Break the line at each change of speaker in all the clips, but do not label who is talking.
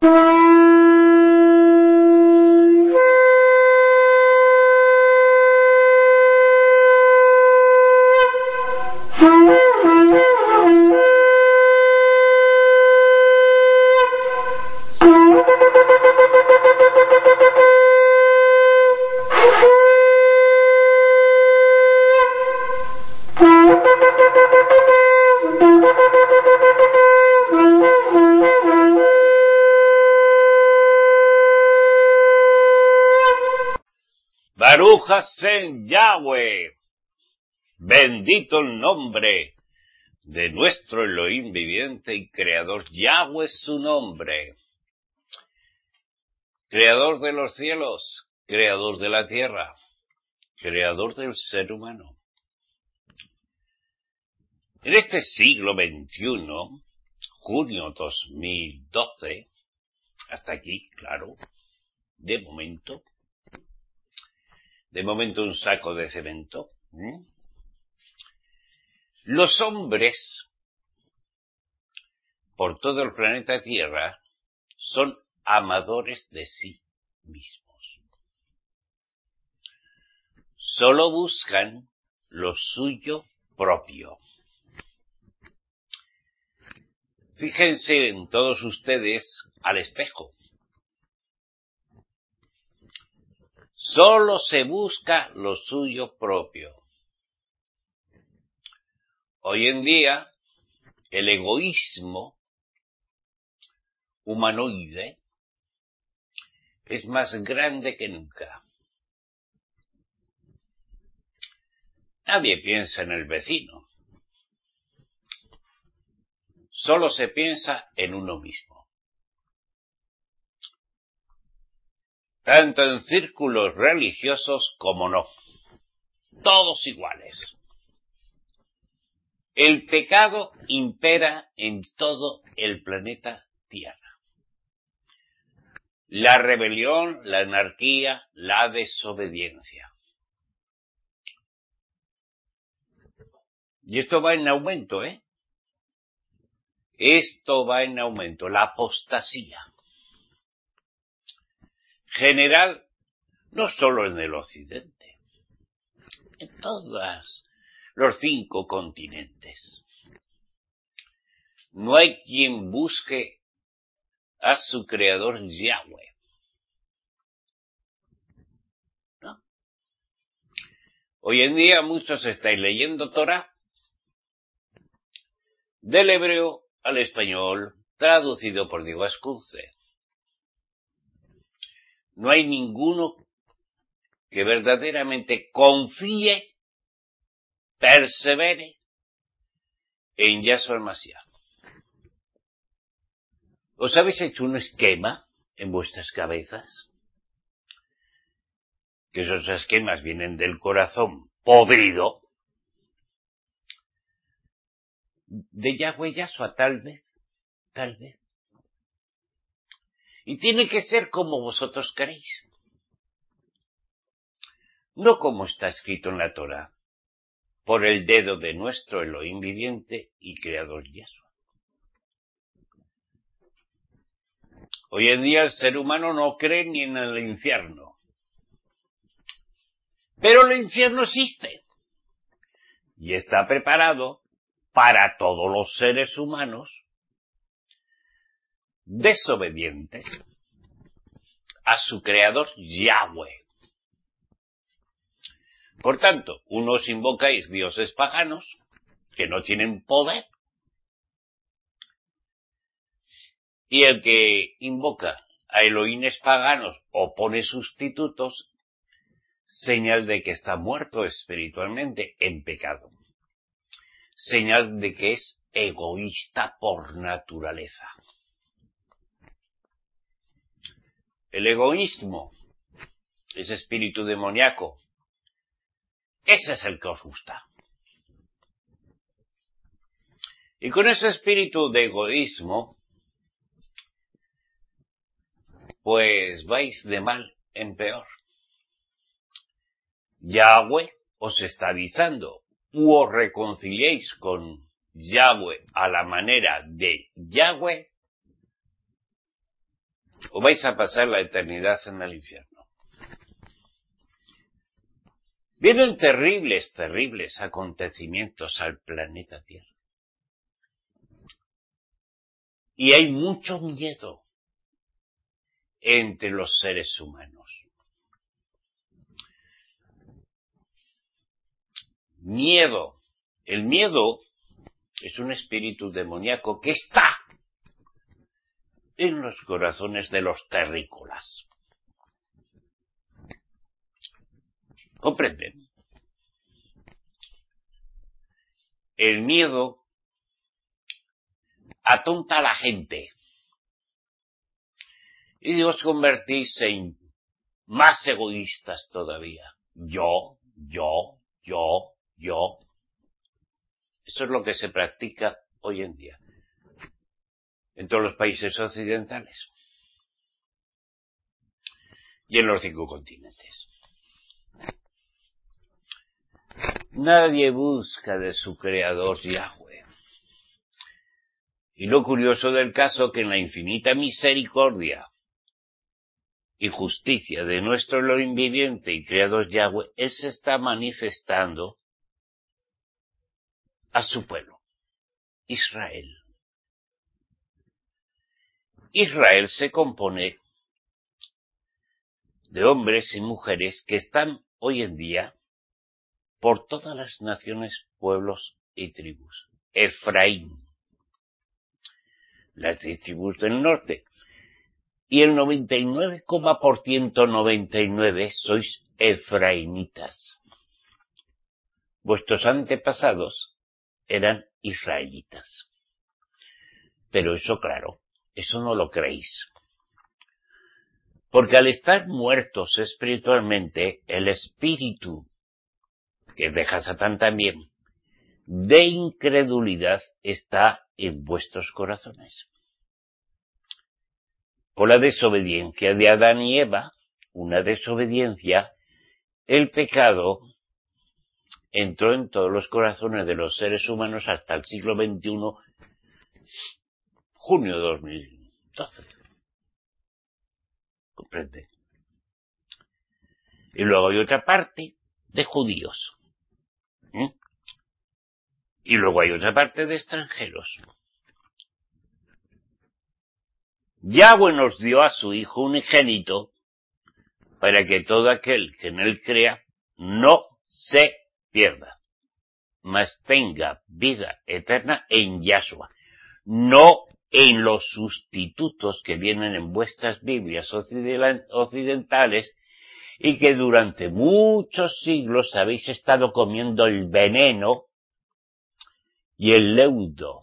Baruch Hashem Yahweh, bendito el nombre de nuestro Elohim viviente y creador. Yahweh es su nombre, creador de los cielos, creador de la tierra, creador del ser humano. En este siglo XXI, junio 2012, hasta aquí, claro, de momento un saco de cemento. Los hombres, por todo el planeta Tierra, son amadores de sí mismos. Solo buscan lo suyo propio. Fíjense en todos ustedes al espejo. Solo se busca lo suyo propio. Hoy en día, el egoísmo humanoide es más grande que nunca. Nadie piensa en el vecino. Solo se piensa en uno mismo. Tanto en círculos religiosos como no. Todos iguales. El pecado impera en todo el planeta Tierra. La rebelión, la anarquía, la desobediencia. Y esto va en aumento, Esto va en aumento, la apostasía. General, no solo en el occidente, en todos los 5 continentes. No hay quien busque a su creador Yahweh. ¿No? Hoy en día muchos estáis leyendo Torah del hebreo al español, traducido por Diego Ascunce. No hay ninguno que verdaderamente confíe, persevere en Yahshua el-Mashiach. ¿Os habéis hecho un esquema en vuestras cabezas? Que esos esquemas vienen del corazón podrido de Yahweh Yahshua, tal vez. Y tiene que ser como vosotros queréis. No como está escrito en la Torah, por el dedo de nuestro Elohim viviente y creador Yahshua. Hoy en día el ser humano no cree ni en el infierno. Pero el infierno existe. Y está preparado para todos los seres humanos desobedientes a su creador Yahweh. Por tanto, unos invocáis dioses paganos que no tienen poder, y el que invoca a Elohines paganos o pone sustitutos, señal de que está muerto espiritualmente en pecado. Señal de que es egoísta por naturaleza. El egoísmo, ese espíritu demoníaco, ese es el que os gusta. Y con ese espíritu de egoísmo, pues vais de mal en peor. Yahweh os está avisando, os reconciliéis con Yahweh a la manera de Yahweh, o vais a pasar la eternidad en el infierno. Vienen terribles acontecimientos al planeta Tierra. Y hay mucho miedo entre los seres humanos. Miedo. El miedo es un espíritu demoníaco que está en los corazones de los terrícolas. ¿Comprenden? El miedo atonta a la gente y os convertís en más egoístas todavía. Yo. Eso es lo que se practica hoy en día en todos los países occidentales y en los 5 continentes. Nadie busca de su creador Yahweh. Y lo curioso del caso que en la infinita misericordia y justicia de nuestro Elohim viviente y creador Yahweh, Él se está manifestando a su pueblo, Israel. Israel se compone de hombres y mujeres que están hoy en día por todas las naciones, pueblos y tribus. Efraín, las 10 tribus del norte. Y el 99,99 sois efraimitas. Vuestros antepasados eran israelitas. Pero eso, claro, eso no lo creéis. Porque al estar muertos espiritualmente, el espíritu, que deja Satán también, de incredulidad está en vuestros corazones. Por la desobediencia de Adán y Eva, una desobediencia, el pecado entró en todos los corazones de los seres humanos hasta el siglo XXI, junio de 2012. ¿Comprende? Y luego hay otra parte de judíos. Y luego hay otra parte de extranjeros. Yahweh nos dio a su Hijo unigénito para que todo aquel que en él crea no se pierda, mas tenga vida eterna en Yahshua, no en los sustitutos que vienen en vuestras Biblias occidentales y que durante muchos siglos habéis estado comiendo el veneno y el leudo.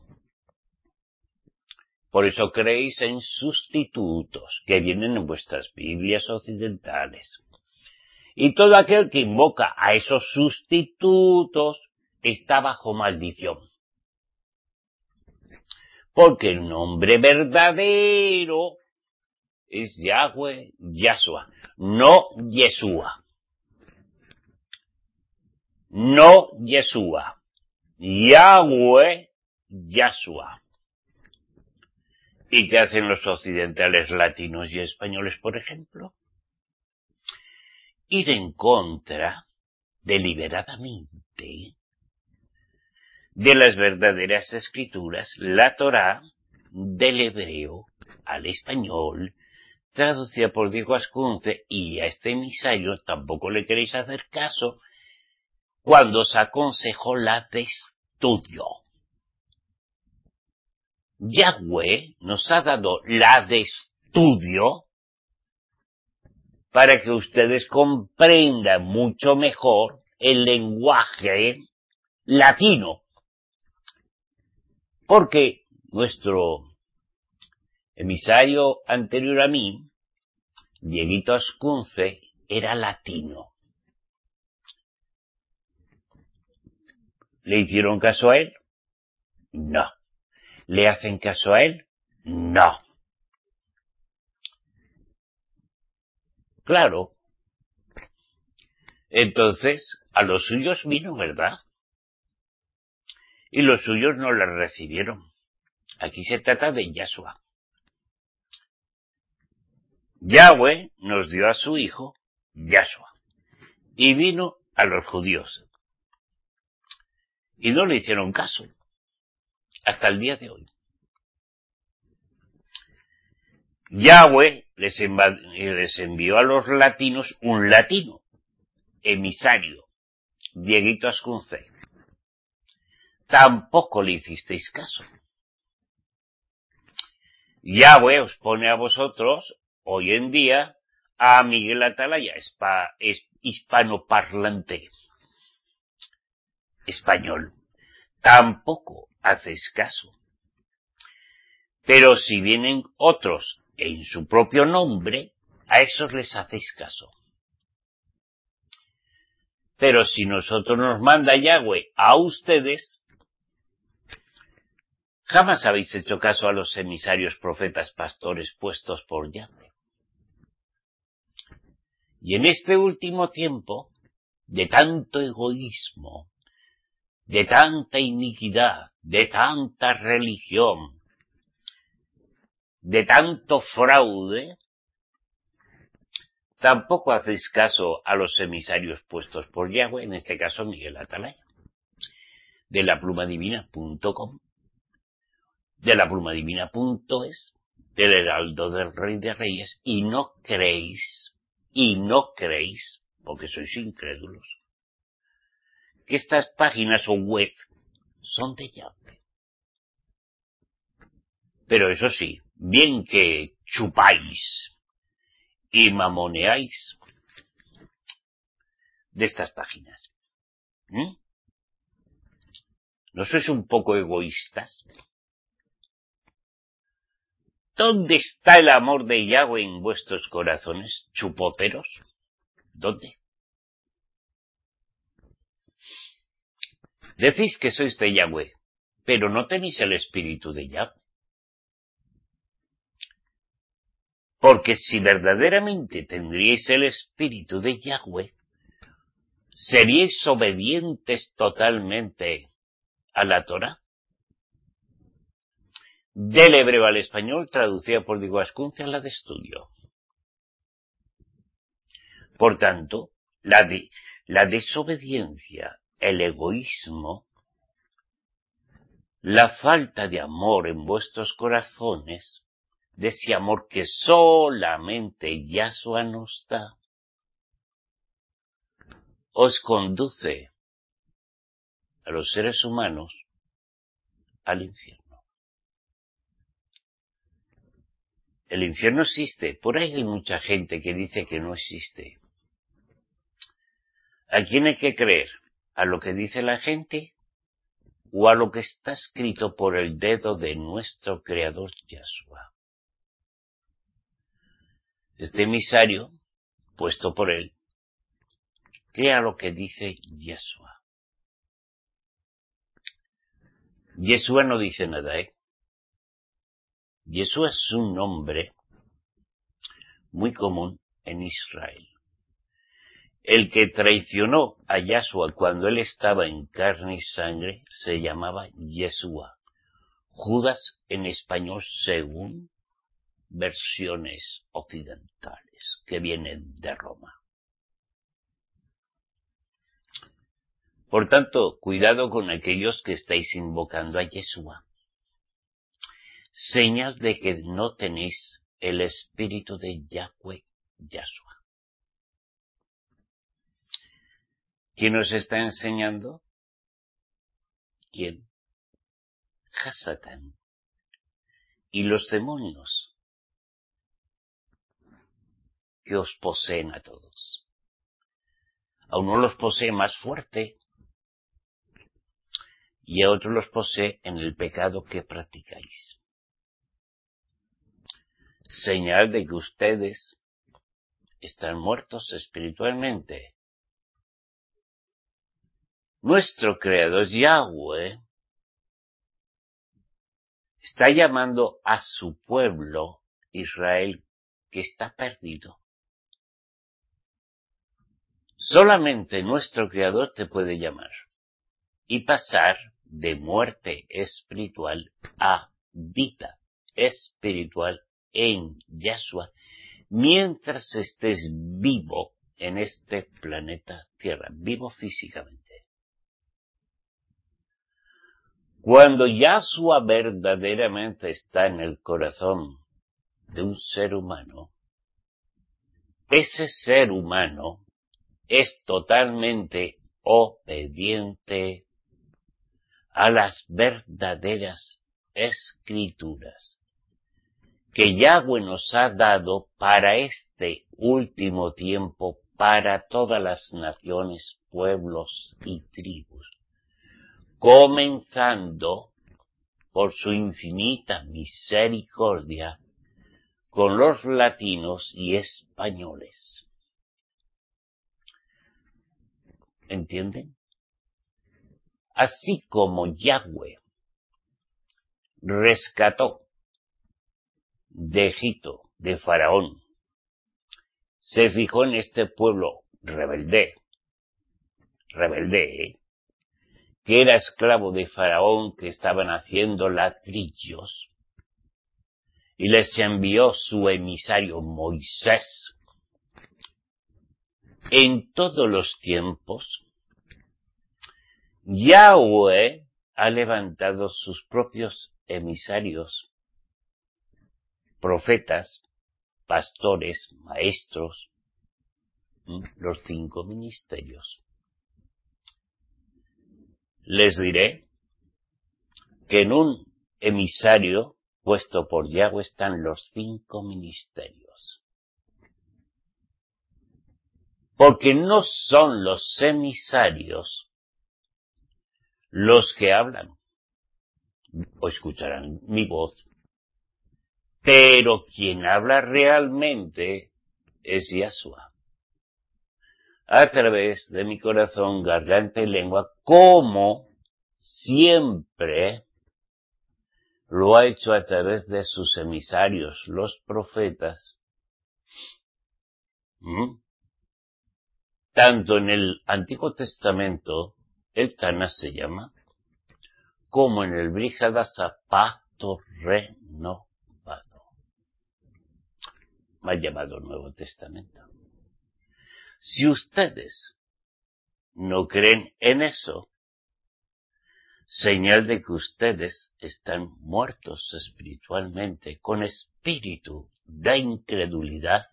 Por eso creéis en sustitutos que vienen en vuestras Biblias occidentales. Y todo aquel que invoca a esos sustitutos está bajo maldición. Porque el nombre verdadero es Yahweh Yahshua, no Yeshua. No Yeshua. Yahweh Yahshua. ¿Y qué hacen los occidentales latinos y españoles, por ejemplo? Ir en contra, deliberadamente, de las verdaderas escrituras, la Torá, del hebreo al español, traducida por Diego Ascunce, y a este emisario tampoco le queréis hacer caso, cuando os aconsejo la de estudio. Yahweh nos ha dado la de estudio para que ustedes comprendan mucho mejor el lenguaje latino. Porque nuestro emisario anterior a mí, Dieguito Ascunce, era latino. ¿Le hicieron caso a él? No. ¿Le hacen caso a él? No. Claro. Entonces, a los suyos vino, ¿verdad? Y los suyos no le recibieron. Aquí se trata de Yahshua. Yahweh nos dio a su hijo, Yahshua, y vino a los judíos. Y no le hicieron caso, hasta el día de hoy. Yahweh les envió a los latinos un latino, emisario, Dieguito Ascunce. Tampoco le hicisteis caso. Yahweh os pone a vosotros, hoy en día, a Miguel Atalaya, hispanoparlante, español. Tampoco hacéis caso. Pero si vienen otros en su propio nombre, a esos les hacéis caso. Pero si nosotros nos manda Yahweh a ustedes, jamás habéis hecho caso a los emisarios, profetas, pastores puestos por Yahweh. Y en este último tiempo, de tanto egoísmo, de tanta iniquidad, de tanta religión, de tanto fraude, tampoco hacéis caso a los emisarios puestos por Yahweh, en este caso Miguel Atalaya, de laplumadivina.com, de laplumadivina.es, del Heraldo del Rey de Reyes, y no creéis, porque sois incrédulos, que estas páginas o web son de Yahweh. Pero eso sí, bien que chupáis y mamoneáis de estas páginas. ¿No sois un poco egoístas? ¿Dónde está el amor de Yahweh en vuestros corazones, chupoteros? ¿Dónde? Decís que sois de Yahweh, pero no tenéis el espíritu de Yahweh. Porque si verdaderamente tendríais el espíritu de Yahweh, seríais obedientes totalmente a la Torá. Del hebreo al español, traducida por Diego Ascunce a la de estudio. Por tanto, la desobediencia, el egoísmo, la falta de amor en vuestros corazones, de ese amor que solamente Yahshua nos da, os conduce a los seres humanos al infierno. El infierno existe. Por ahí hay mucha gente que dice que no existe. ¿A quién hay que creer? ¿A lo que dice la gente? ¿O a lo que está escrito por el dedo de nuestro Creador Yahshua? Este emisario, puesto por él, crea lo que dice Yahshua. Yeshua no dice nada, Yeshua es un nombre muy común en Israel. El que traicionó a Yahshua cuando él estaba en carne y sangre se llamaba Yeshua. Judas en español según versiones occidentales que vienen de Roma. Por tanto, cuidado con aquellos que estáis invocando a Yeshua. Señal de que no tenéis el espíritu de Yahweh, Yahshua. ¿Quién os está enseñando? ¿Quién? Hasatán. Y los demonios que os poseen a todos. A uno los posee más fuerte y a otro los posee en el pecado que practicáis. Señal de que ustedes están muertos espiritualmente. Nuestro Creador Yahweh está llamando a su pueblo Israel que está perdido. Solamente nuestro Creador te puede llamar y pasar de muerte espiritual a vida espiritual en Yahshua, mientras estés vivo en este planeta Tierra, vivo físicamente. Cuando Yahshua verdaderamente está en el corazón de un ser humano, ese ser humano es totalmente obediente a las verdaderas escrituras que Yahweh nos ha dado para este último tiempo, para todas las naciones, pueblos y tribus, comenzando por su infinita misericordia con los latinos y españoles. ¿Entienden? Así como Yahweh rescató de Egipto, de Faraón, se fijó en este pueblo rebelde, que era esclavo de Faraón, que estaban haciendo ladrillos, y les envió su emisario Moisés. En todos los tiempos, Yahweh ha levantado sus propios emisarios, profetas, pastores, maestros, los 5 ministerios. Les diré que en un emisario puesto por Yahweh están los 5 ministerios. Porque no son los emisarios los que hablan o escucharán mi voz, pero quien habla realmente es Yahshua, a través de mi corazón, garganta y lengua, como siempre lo ha hecho a través de sus emisarios, los profetas, tanto en el Antiguo Testamento, el Tanaj se llama, como en el Brit Hadashah, pacto renovado, mal llamado Nuevo Testamento. Si ustedes no creen en eso, señal de que ustedes están muertos espiritualmente, con espíritu de incredulidad,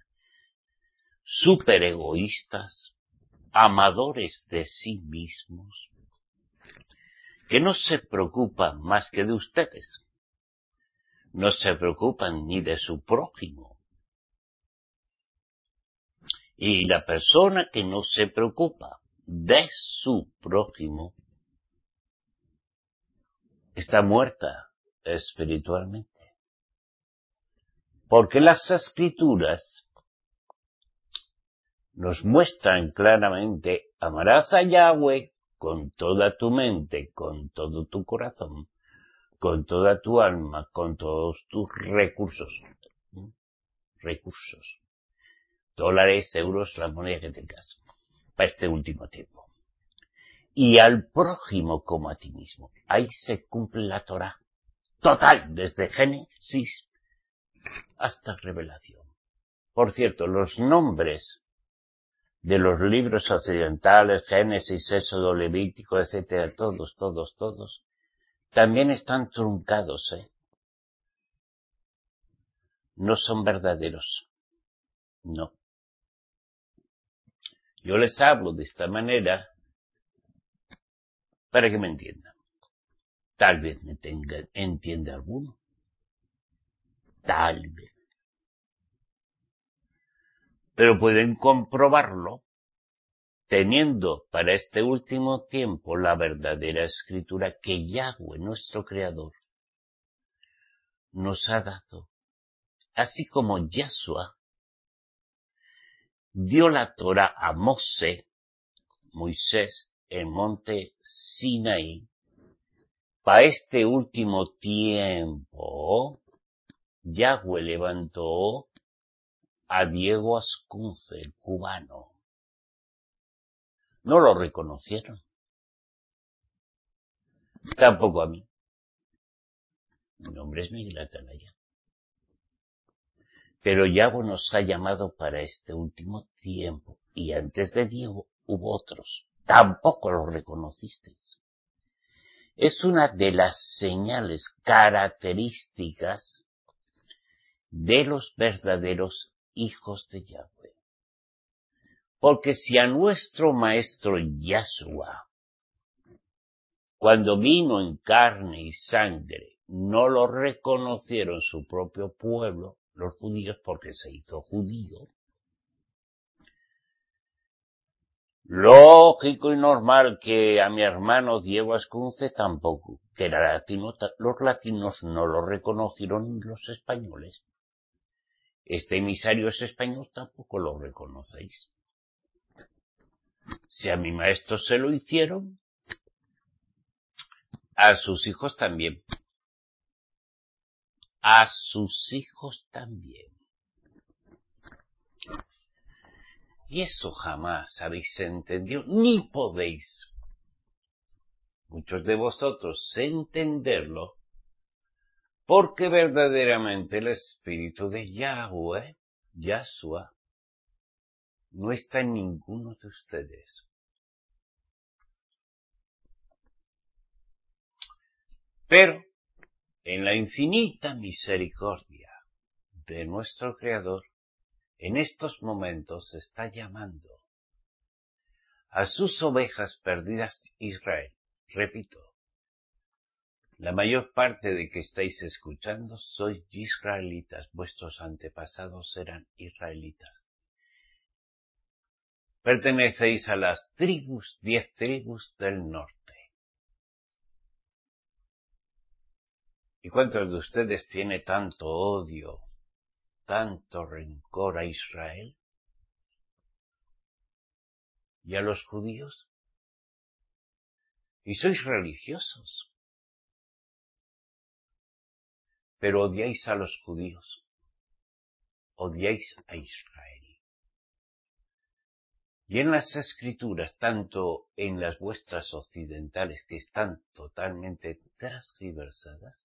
superegoístas, amadores de sí mismos, que no se preocupan más que de ustedes, no se preocupan ni de su prójimo. Y la persona que no se preocupa de su prójimo está muerta espiritualmente. Porque las Escrituras nos muestran claramente: amarás a Yahweh con toda tu mente, con todo tu corazón, con toda tu alma, con todos tus recursos, dólares, euros, la moneda que tengas, para este último tiempo. Y al prójimo como a ti mismo. Ahí se cumple la Torá total, desde Génesis hasta Revelación. Por cierto, los nombres de los libros occidentales, Génesis, Éxodo, Levítico, etcétera, todos, también están truncados, No son verdaderos. No. Yo les hablo de esta manera para que me entiendan. Tal vez me entiende alguno. Tal vez. Pero pueden comprobarlo teniendo para este último tiempo la verdadera escritura que Yahweh, nuestro Creador, nos ha dado. Así como Yahshua dio la Torá a Moisés, en monte Sinaí, para este último tiempo, Yahweh levantó a Diego Ascunce, el cubano. No lo reconocieron. Tampoco a mí. Mi nombre es Miguel Atalaya. Pero Yahweh nos ha llamado para este último tiempo, y antes de Diego hubo otros. Tampoco los reconocisteis. Es una de las señales características de los verdaderos hijos de Yahweh. Porque si a nuestro maestro Yahshua, cuando vino en carne y sangre, no lo reconocieron su propio pueblo, los judíos, porque se hizo judío, lógico y normal que a mi hermano Diego Ascunce tampoco, que era latino, los latinos no lo reconocieron los españoles. Este emisario es español, tampoco lo reconocéis. Si a mi maestro se lo hicieron, a sus hijos también. A sus hijos también. Y eso jamás habéis entendido, ni podéis, muchos de vosotros, entenderlo, porque verdaderamente el espíritu de Yahweh, Yahshua, no está en ninguno de ustedes. Pero, en la infinita misericordia de nuestro Creador, en estos momentos está llamando a sus ovejas perdidas Israel. Repito, la mayor parte de que estáis escuchando sois israelitas, vuestros antepasados eran israelitas. Pertenecéis a las 10 tribus del norte. ¿Y cuántos de ustedes tiene tanto odio, tanto rencor a Israel y a los judíos? Y sois religiosos, pero odiáis a los judíos, odiáis a Israel. Y en las escrituras, tanto en las vuestras occidentales, que están totalmente transgiversadas,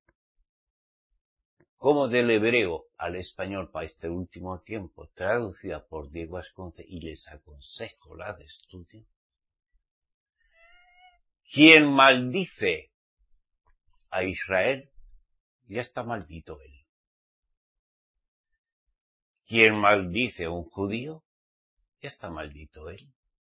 como del hebreo al español para este último tiempo, traducida por Diego Ascunce, y les aconsejo la de estudio, quien maldice a Israel, ya está maldito él. Quien maldice a un judío, ya está maldito él.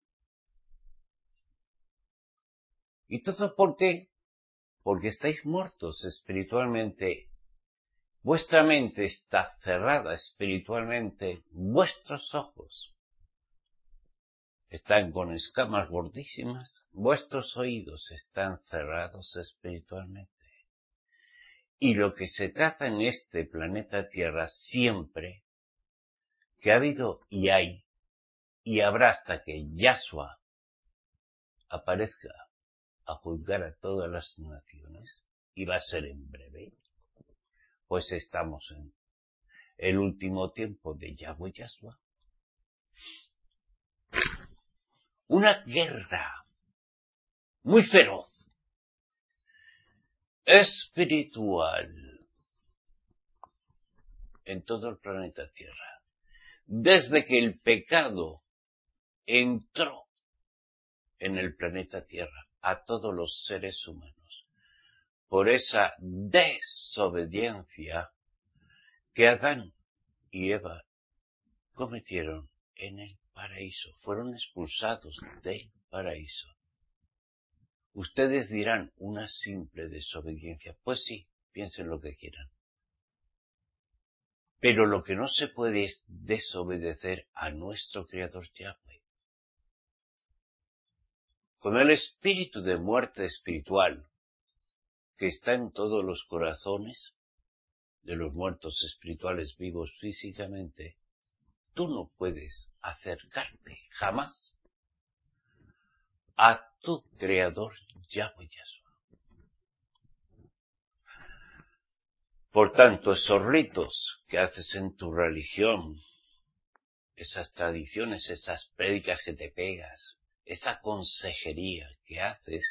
¿Y todo por qué? Porque estáis muertos espiritualmente. Vuestra mente está cerrada espiritualmente. Vuestros ojos están con escamas gordísimas. Vuestros oídos están cerrados espiritualmente. Y lo que se trata en este planeta Tierra siempre, que ha habido y hay, y habrá hasta que Yahshua aparezca a juzgar a todas las naciones, y va a ser en breve, pues estamos en el último tiempo de Yahweh Yahshua. Una guerra muy feroz, espiritual, en todo el planeta Tierra. Desde que el pecado entró en el planeta Tierra a todos los seres humanos, por esa desobediencia que Adán y Eva cometieron en el paraíso, fueron expulsados del paraíso. Ustedes dirán, una simple desobediencia. Pues sí, piensen lo que quieran. Pero lo que no se puede es desobedecer a nuestro Creador Yahweh. Con el espíritu de muerte espiritual que está en todos los corazones de los muertos espirituales vivos físicamente, tú no puedes acercarte jamás a tu Creador Yahweh Yahshua. Por tanto, esos ritos que haces en tu religión, esas tradiciones, esas prédicas que te pegas, esa consejería que haces,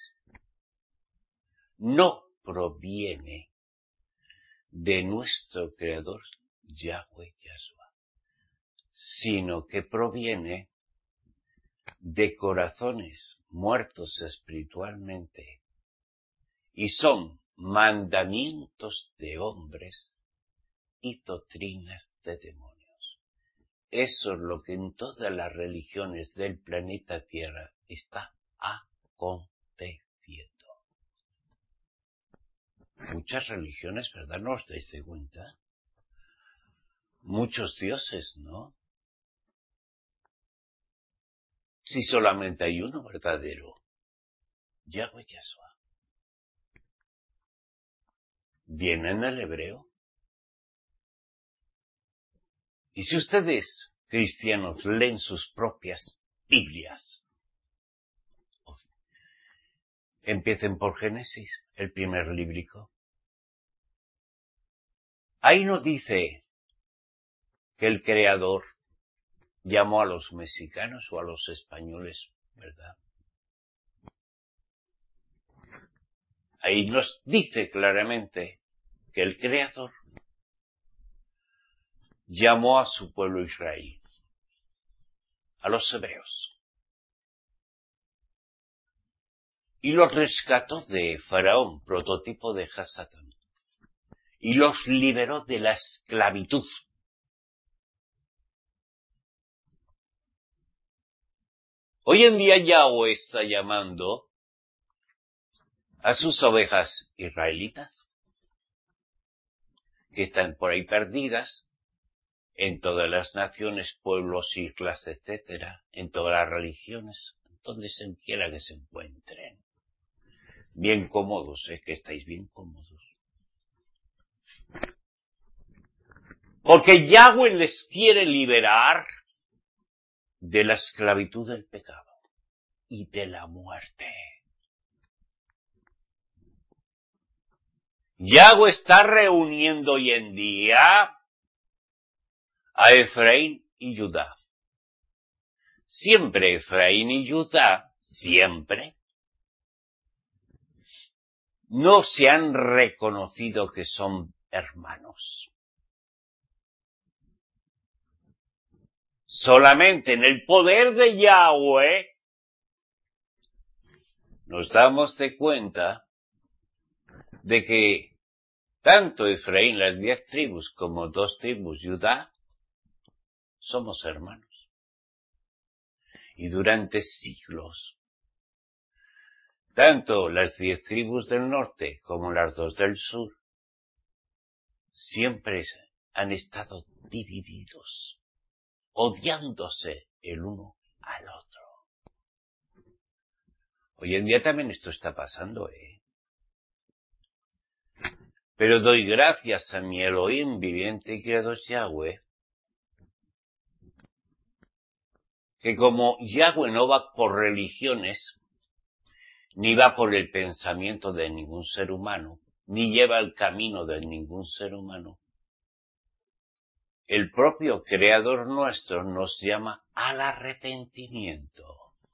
no proviene de nuestro Creador Yahweh Yahshua, sino que proviene de corazones muertos espiritualmente y son mandamientos de hombres y doctrinas de demonios. Eso es lo que en todas las religiones del planeta Tierra está aconteciendo. Muchas religiones, ¿verdad? ¿No os dais de cuenta? Muchos dioses, ¿no? Si solamente hay uno verdadero, Yahweh Yahshua. Viene en el hebreo. Y si ustedes, cristianos, leen sus propias Biblias, empiecen por Génesis, el primer líbrico. Ahí no dice que el Creador llamó a los mexicanos o a los españoles, ¿verdad? Ahí nos dice claramente que el Creador llamó a su pueblo Israel, a los hebreos, y los rescató de Faraón, prototipo de Hasatán, y los liberó de la esclavitud. Hoy en día Yahweh está llamando a sus ovejas israelitas, que están por ahí perdidas, en todas las naciones, pueblos, islas, etcétera, en todas las religiones, donde se quiera que se encuentren. Bien cómodos, que estáis bien cómodos. Porque Yahweh les quiere liberar de la esclavitud del pecado y de la muerte. Yahweh está reuniendo hoy en día a Efraín y Judá. Siempre Efraín y Judá, siempre, no se han reconocido que son hermanos. Solamente en el poder de Yahweh nos damos de cuenta de que tanto Efraín, las 10 tribus, como 2 tribus, Judá, somos hermanos. Y durante siglos, tanto las 10 tribus del norte como las 2 del sur, siempre han estado divididos, odiándose el uno al otro. Hoy en día también esto está pasando, Pero doy gracias a mi Elohim viviente y creador Yahweh, que como Yahweh no va por religiones, ni va por el pensamiento de ningún ser humano, ni lleva el camino de ningún ser humano, el propio Creador nuestro nos llama al arrepentimiento.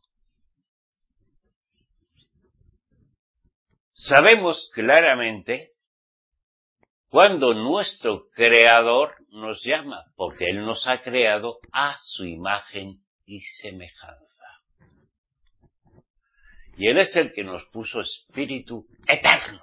Sabemos claramente cuando nuestro Creador nos llama, porque Él nos ha creado a su imagen y semejanza. Y Él es el que nos puso espíritu eterno.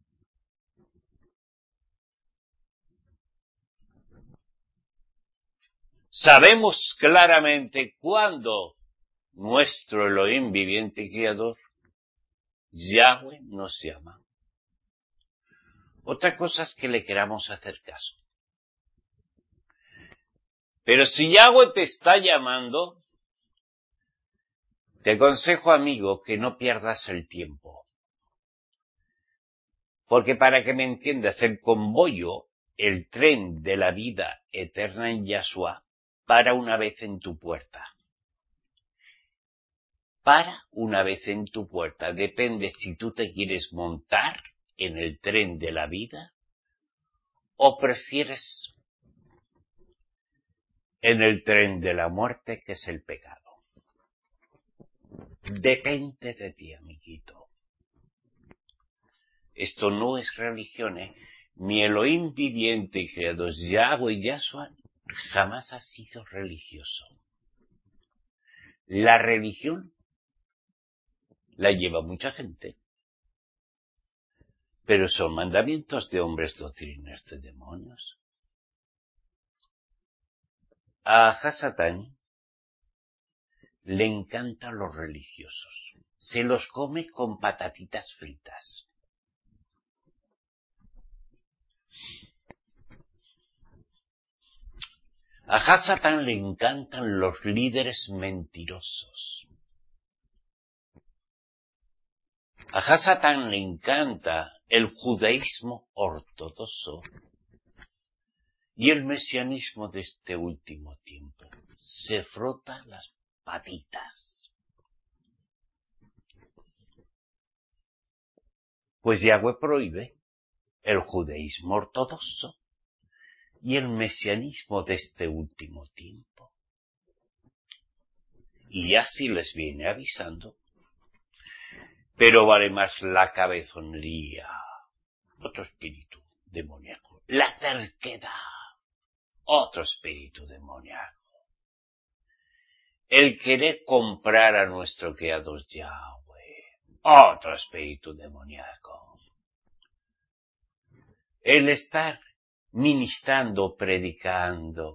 Sabemos claramente cuando nuestro Elohim viviente y creador, Yahweh, nos llama. Otra cosa es que le queramos hacer caso. Pero si Yahweh te está llamando, te aconsejo, amigo, que no pierdas el tiempo. Porque para que me entiendas, el convoyo, el tren de la vida eterna en Yahshua, para una vez en tu puerta. Para una vez en tu puerta. Depende si tú te quieres montar en el tren de la vida o prefieres en el tren de la muerte, que es el pecado. Depende de ti, amiguito. Esto no es religión, mi Elohim viviente y creador, Yahweh Yahshua, jamás ha sido religioso. La religión la lleva mucha gente, pero son mandamientos de hombres, doctrinas de demonios. A Hasatán le encantan los religiosos. Se los come con patatitas fritas. A Hasatán le encantan los líderes mentirosos. A Hasatán le encanta el judaísmo ortodoxo y el mesianismo de este último tiempo. Se frota las patitas. Pues Yahweh prohíbe el judaísmo ortodoxo y el mesianismo de este último tiempo. Y así les viene avisando. Pero vale más la cabezonería, otro espíritu demoníaco. La terquedad, otro espíritu demoníaco. El querer comprar a nuestro creador Yahweh, otro espíritu demoníaco. El estar ministrando, predicando,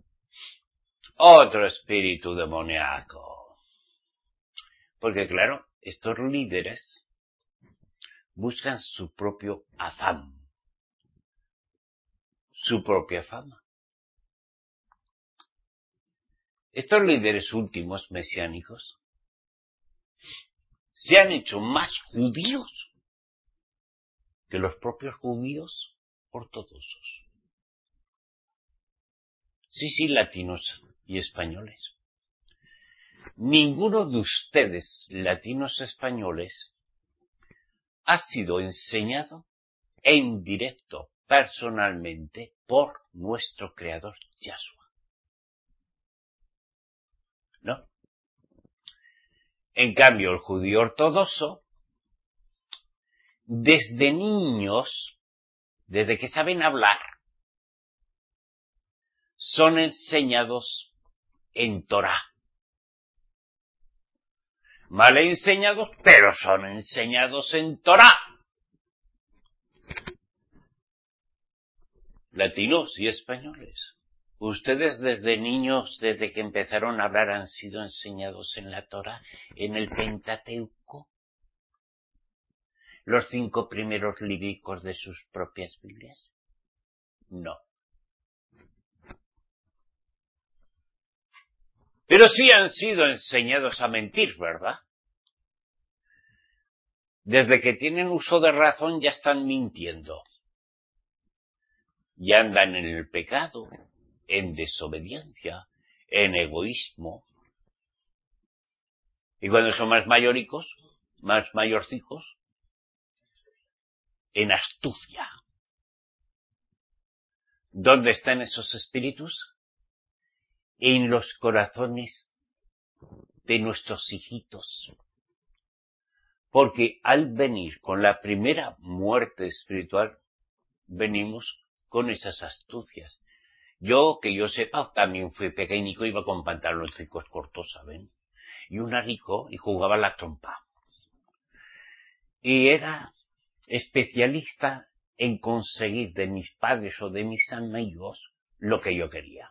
otro espíritu demoníaco. Porque claro, estos líderes buscan su propio afán, su propia fama. Estos líderes últimos mesiánicos se han hecho más judíos que los propios judíos ortodoxos. Sí, latinos y españoles. Ninguno de ustedes, latinos españoles, ha sido enseñado en directo, personalmente, por nuestro creador Yahshua. ¿No? En cambio, el judío ortodoxo, desde niños, desde que saben hablar, son enseñados en Torá. Mal enseñados, pero son enseñados en Torá. Latinos y españoles. Ustedes desde niños, desde que empezaron a hablar, han sido enseñados en la Torá, en el Pentateuco, los 5 primeros libros de sus propias Biblias. No. Pero sí han sido enseñados a mentir, ¿verdad? Desde que tienen uso de razón ya están mintiendo. Ya andan en el pecado, en desobediencia, en egoísmo. Y cuando son más mayoricos, más mayorcicos, en astucia. ¿Dónde están esos espíritus? En los corazones de nuestros hijitos. Porque al venir con la primera muerte espiritual, venimos con esas astucias. Yo, que yo sepa, también fui pequeñico, iba con pantaloncicos cortos, ¿saben? Y un arico, y jugaba la trompa. Y era especialista en conseguir de mis padres o de mis amigos lo que yo quería.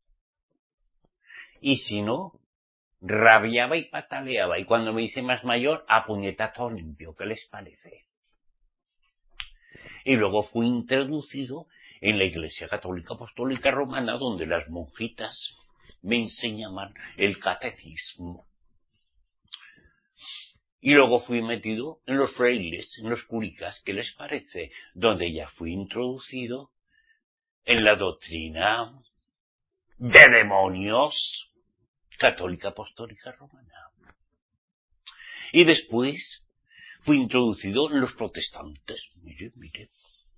Y si no, rabiaba y pataleaba. Y cuando me hice más mayor, a puñetazo limpio. ¿Qué les parece? Y luego fui introducido en la Iglesia Católica Apostólica Romana, donde las monjitas me enseñaban el catecismo. Y luego fui metido en los frailes, en los curicas, ¿qué les parece? Donde ya fui introducido en la doctrina de demonios católica apostólica romana. Y después fui introducido en los protestantes. Mire.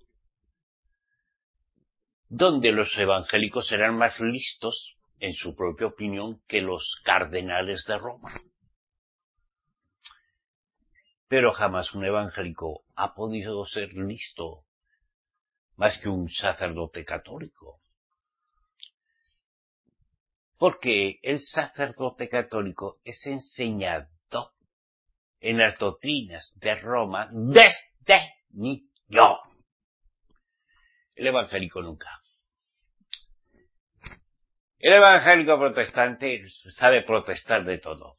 Donde los evangélicos eran más listos, en su propia opinión, que los cardenales de Roma. Pero jamás un evangélico ha podido ser listo más que un sacerdote católico. Porque el sacerdote católico es enseñado en las doctrinas de Roma desde niño. El evangélico nunca. El evangélico protestante sabe protestar de todo.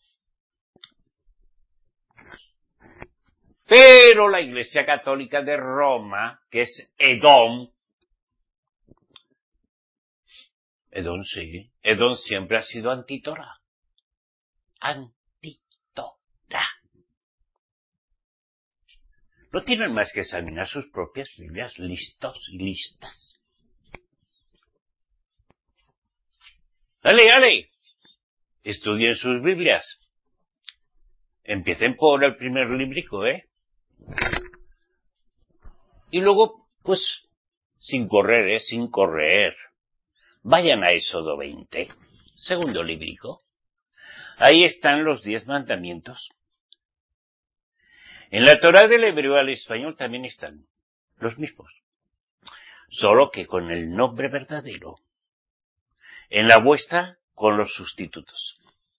Pero la Iglesia Católica de Roma, que es Edom sí, Edom siempre ha sido antitorá. Antitorá. No tienen más que examinar sus propias Biblias, listos y listas. Dale. Estudien sus Biblias. Empiecen por el primer librico, Y luego, pues, sin correr. Vayan a Éxodo 20, segundo librico. Ahí están los 10 mandamientos. En la Torá del hebreo al español también están los mismos, solo que con el nombre verdadero. En la vuestra, con los sustitutos.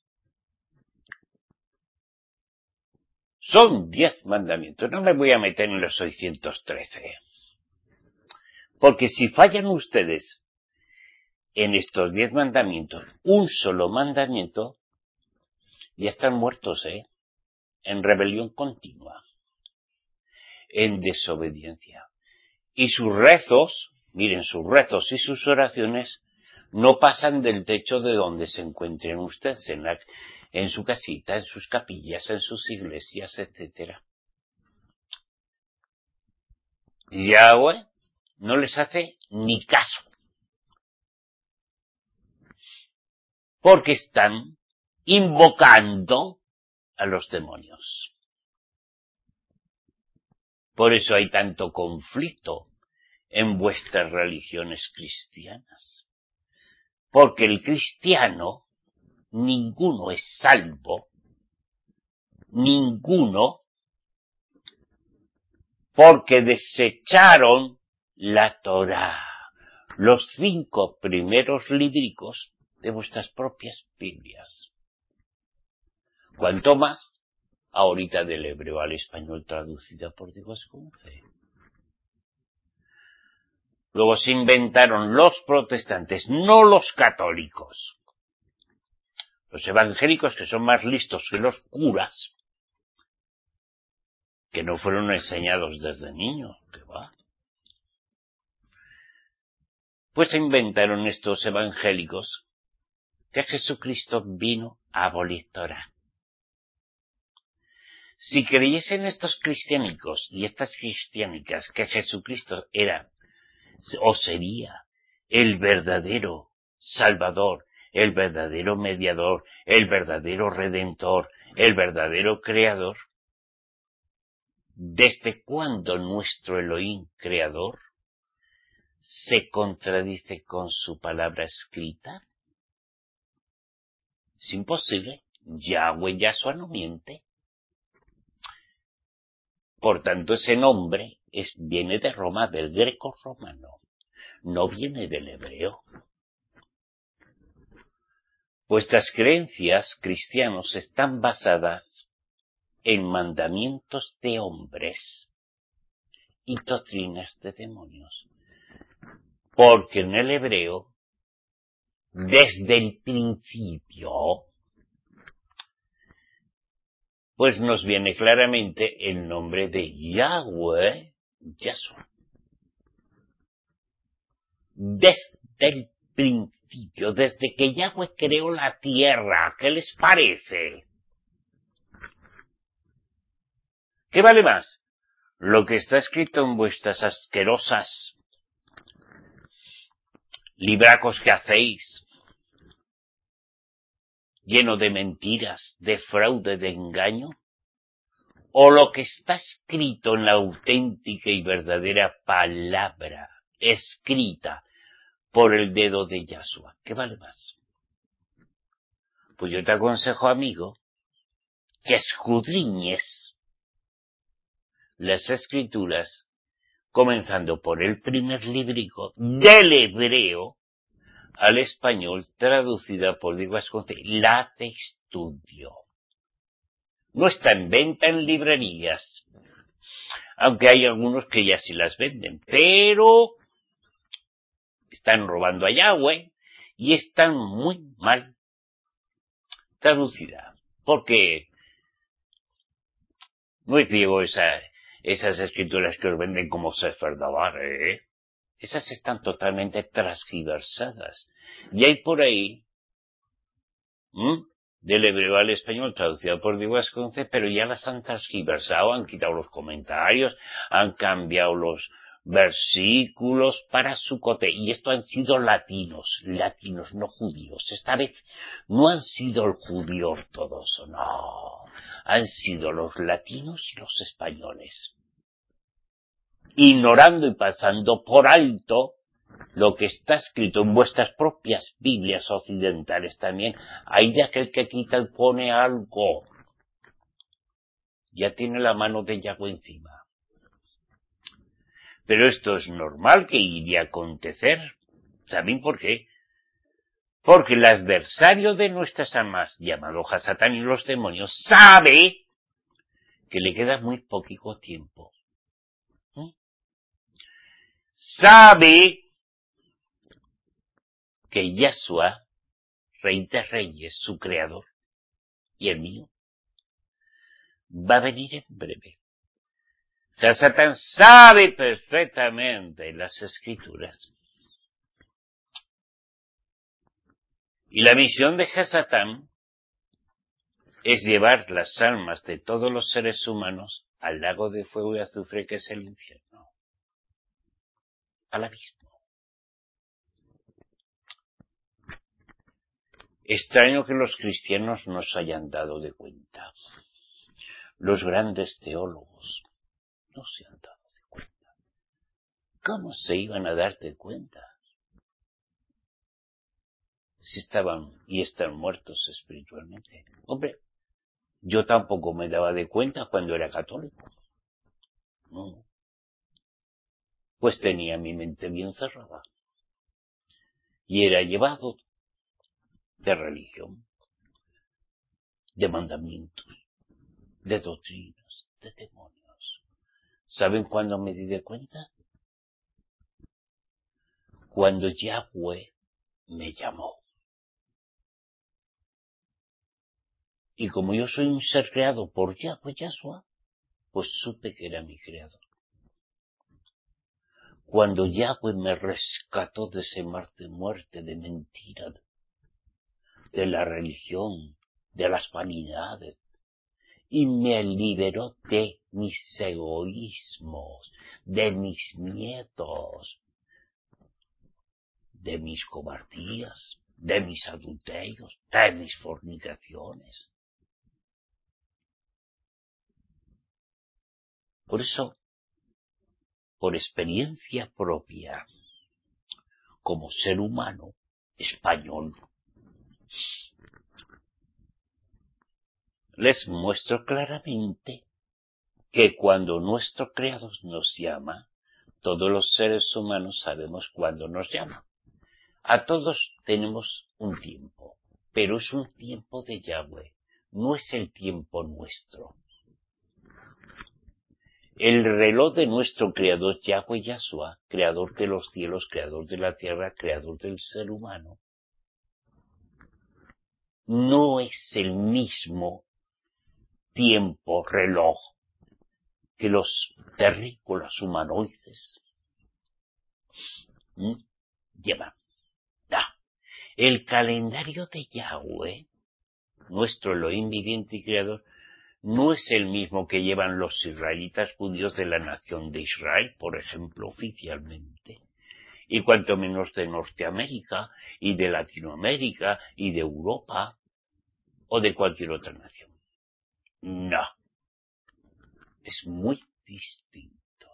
Son 10 mandamientos, no me voy a meter en los 613. Porque si fallan ustedes en estos 10 mandamientos, un solo mandamiento, ya están muertos, en rebelión continua, en desobediencia. Y sus rezos, miren, sus rezos y sus oraciones no pasan del techo de donde se encuentren ustedes, en su casita, en sus capillas, en sus iglesias, etc. Yahweh no les hace ni caso, porque están invocando a los demonios. Por eso hay tanto conflicto en vuestras religiones cristianas. Porque el cristiano, ninguno es salvo, ninguno, porque desecharon la Torá, los 5 primeros libricos de vuestras propias Biblias. Cuanto más, ahorita del hebreo al español traducida por Diego Esconce. Luego se inventaron los protestantes, no los católicos. Los evangélicos, que son más listos que los curas, que no fueron enseñados desde niños, que va. Pues se inventaron estos evangélicos que Jesucristo vino a abolir Torá. Si creyesen estos cristianicos y estas cristiánicas que Jesucristo era o sería el verdadero Salvador, el verdadero mediador, el verdadero redentor, el verdadero creador, ¿desde cuándo nuestro Elohim creador se contradice con su palabra escrita? Es imposible. Yahshua no miente. Por tanto, ese nombre viene de Roma, del greco romano, no viene del hebreo. Vuestras creencias cristianos están basadas en mandamientos de hombres y doctrinas de demonios. Porque en el hebreo, desde el principio, pues nos viene claramente el nombre de Yahweh, Yahshua. Desde el principio, desde que Yahweh creó la tierra, ¿qué les parece? ¿Qué vale más? Lo que está escrito en vuestras asquerosas libracos que hacéis, lleno de mentiras, de fraude, de engaño, o lo que está escrito en la auténtica y verdadera palabra, escrita por el dedo de Yahshua. ¿Qué vale más? Pues yo te aconsejo, amigo, que escudriñes las escrituras comenzando por el primer librico del hebreo al español, traducida por Diego Vasconce, La de Estudio. No está en venta en librerías, aunque hay algunos que ya sí las venden, pero están robando a Yahweh y están muy mal traducida, porque no es griego esas escrituras que os venden como Sefer Dabar, Esas están totalmente transgiversadas. Y hay por ahí, del hebreo al español, traducida por Diego Vasconce, pero ya las han transgiversado, han quitado los comentarios, han cambiado los versículos para su cote. Y esto han sido latinos, no judíos. Esta vez no han sido el judío ortodoxo, no. Han sido los latinos y los españoles, ignorando y pasando por alto lo que está escrito en vuestras propias Biblias occidentales también. Hay de aquel que quita y pone algo. Ya tiene la mano de Yahweh encima. Pero esto es normal que iría a acontecer. ¿Saben por qué? Porque el adversario de nuestras almas, llamado Hasatán y los demonios, sabe que le queda muy poquito tiempo. Sabe que Yahshua, Rey de Reyes, su creador, y el mío, va a venir en breve. Hasatán sabe perfectamente las Escrituras. Y la misión de Hasatán es llevar las almas de todos los seres humanos al lago de fuego y azufre que es el infierno, al abismo. Extraño que los cristianos no se hayan dado de cuenta. Los grandes teólogos no se han dado de cuenta. ¿Cómo se iban a dar de cuenta? Si estaban y están muertos espiritualmente. Hombre, yo tampoco me daba de cuenta cuando era católico. No. Pues tenía mi mente bien cerrada. Y era llevado de religión, de mandamientos, de doctrinas, de demonios. ¿Saben cuándo me di de cuenta? Cuando Yahweh me llamó. Y como yo soy un ser creado por Yahweh Yahshua, pues supe que era mi creador. Cuando Yahweh me rescató de ese mar de muerte, de mentira, de la religión, de las vanidades, y me liberó de mis egoísmos, de mis miedos, de mis cobardías, de mis adulterios, de mis fornicaciones. Por eso, por experiencia propia, como ser humano español, les muestro claramente que cuando nuestro Creador nos llama, todos los seres humanos sabemos cuándo nos llama. A todos tenemos un tiempo, pero es un tiempo de Yahweh, no es el tiempo nuestro. El reloj de nuestro Creador Yahweh Yahshua, Creador de los cielos, Creador de la tierra, Creador del ser humano, no es el mismo tiempo, reloj, que los terrícolas humanoides llevan. El calendario de Yahweh, nuestro Elohim viviente y creador, no es el mismo que llevan los israelitas judíos de la nación de Israel, por ejemplo, oficialmente, y cuanto menos de Norteamérica, y de Latinoamérica, y de Europa, o de cualquier otra nación. No. Es muy distinto.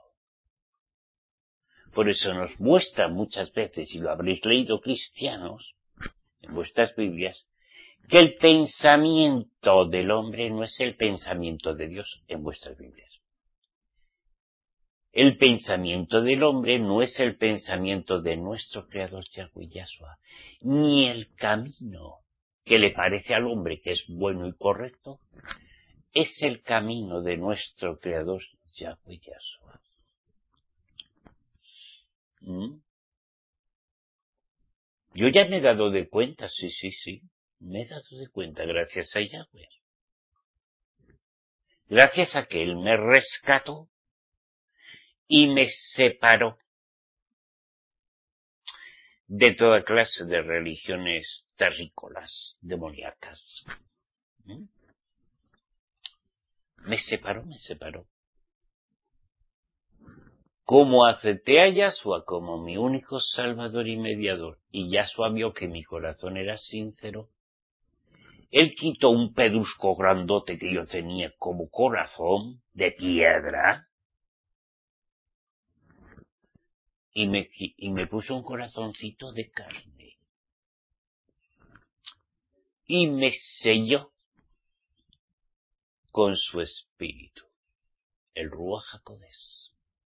Por eso nos muestra muchas veces, y lo habréis leído cristianos, en vuestras Biblias, que el pensamiento del hombre no es el pensamiento de Dios en vuestras Biblias. El pensamiento del hombre no es el pensamiento de nuestro Creador Yahweh Yahshua, ni el camino que le parece al hombre que es bueno y correcto, es el camino de nuestro Creador Yahweh Yahshua. Yo ya me he dado de cuenta, sí, me he dado de cuenta gracias a Yahweh. Gracias a que Él me rescató y me separó de toda clase de religiones terrícolas, demoníacas. Me separó. Como acepté a Yahshua como mi único salvador y mediador, y Yahshua vio que mi corazón era sincero, Él quitó un pedrusco grandote que yo tenía como corazón de piedra y me puso un corazoncito de carne. Y me selló con su espíritu, el Ruach HaKodesh.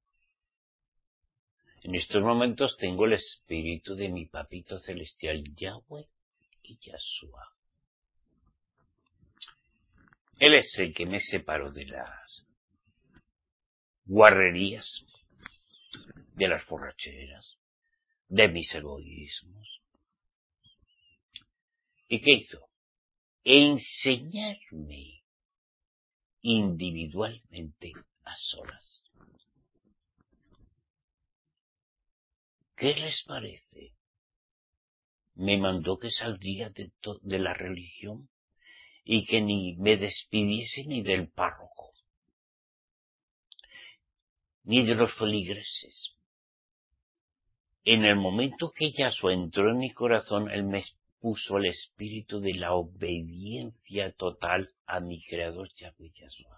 En estos momentos tengo el espíritu de mi papito celestial Yahweh y Yahshua. Él es el que me separó de las guarrerías, de las borracheras, de mis egoísmos. ¿Y qué hizo? Enseñarme individualmente a solas. ¿Qué les parece? Me mandó que saldría de la religión y que ni me despidiese ni del párroco, ni de los feligreses. En el momento que Yahshua entró en mi corazón, Él me puso el espíritu de la obediencia total a mi Creador Yahweh Yahshua.